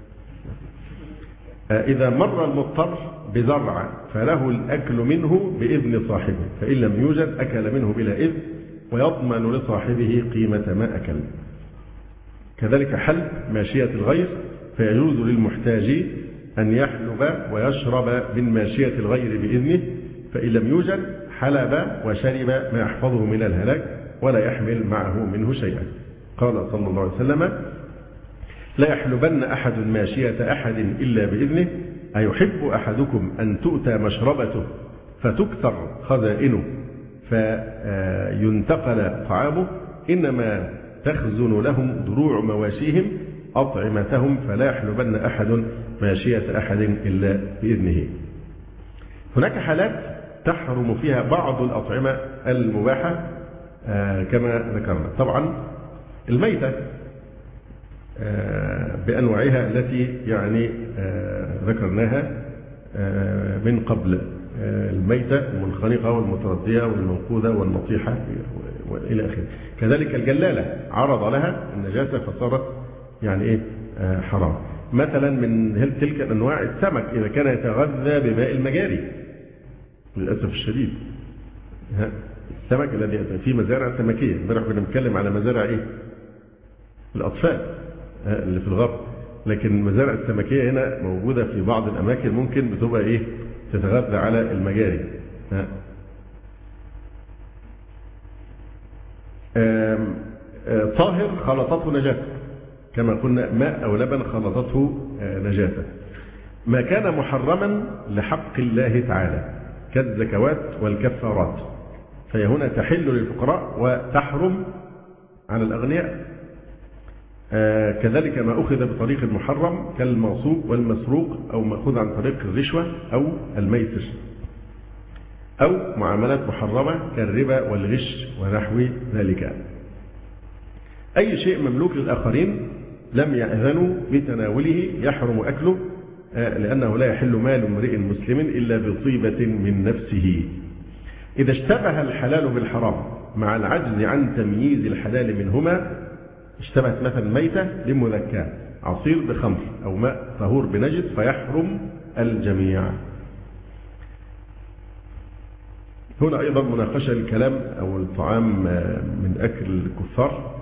إذا مر المضطر بزرع فله الأكل منه بإذن صاحبه، فإن لم يوجد أكل منه بلا إذن ويضمن لصاحبه قيمة ما أكل. كذلك حلب ماشية الغير، فيجوز للمحتاج أن يحلب ويشرب من ماشية الغير بإذنه، فإن لم يوجد حلب وشرب ما يحفظه من الهلاك ولا يحمل معه منه شيئا. قال صلى الله عليه وسلم: لا يحلبن أحد ماشية أحد إلا بإذنه، أيحب أحدكم أن تؤتى مشربته فتكثر خزائنه فينتقل طعامه؟ إنما تخزن لهم دروع مواشيهم أطعمتهم فلا يحلبن أحد ماشية أحد إلا بإذنه. هناك حالات تحرم فيها بعض الأطعمة المباحة كما ذكرنا. طبعا الميتة بأنواعها التي يعني ذكرناها من قبل، الميتة والمنخنقة والمتردية والموقوذة والنطيحة وإلى آخره. كذلك الجلالة عرض لها النجاسة فصارت يعني إيه حرام. مثلا من تلك الأنواع السمك إذا كان يتغذى بماء المجاري، للأسف الشديد السمك الذي في مزارع سمكية. امبارح كنا بنتكلم على مزارع إيه الأطفال اللي في الغرب، لكن المزارع السمكية هنا موجودة في بعض الأماكن ممكن بتبقى إيه تتغذى على المجاري. طاهر خلطته نجاسة كما قلنا، ماء أو لبن خلطته نجاسة. ما كان محرما لحق الله تعالى كالزكوات والكفارات فهي هنا تحل للفقراء وتحرم على الأغنياء. كذلك ما أخذ بطريق المحرم كالمغصوب والمسروق أو مأخوذ عن طريق الرشوة أو الميسر، أو معاملات محرمة كالربا والغش ونحو ذلك. أي شيء مملوك للآخرين لم يأذنوا بتناوله يحرم أكله، لأنه لا يحل مال امرئ مسلم إلا بطيبة من نفسه. إذا اشتبه الحلال بالحرام مع العجز عن تمييز الحلال منهما، اشتبهت مثلا ميتة لمذكاة، عصير بخمر أو ماء طهور بنجس، فيحرم الجميع. هنا أيضا مناقشة الكلام أو الطعام من أكل الكفار.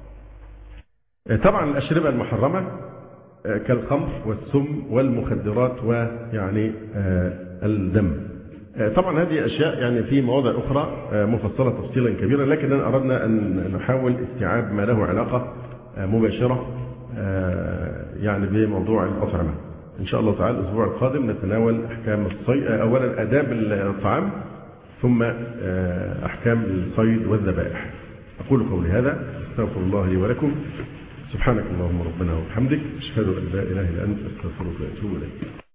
طبعا الأشربة المحرمة كالخمر والسم والمخدرات ويعني الدم. طبعا هذه أشياء يعني في مواضع أخرى مفصلة تفصيلا كبيرا، لكن أردنا أن نحاول استيعاب ما له علاقة مباشرة يعني بموضوع الأطعمة. إن شاء الله تعالى الأسبوع القادم نتناول أحكام الصيد، أولا آداب الطعام، ثم أحكام الصيد والذبائح. أقول قولي هذا، استغفر الله لي ولكم. سبحانك اللهم ربنا وبحمدك، أشهد أن لا إله إلا أنت، أستغفرك وأتوب إليك.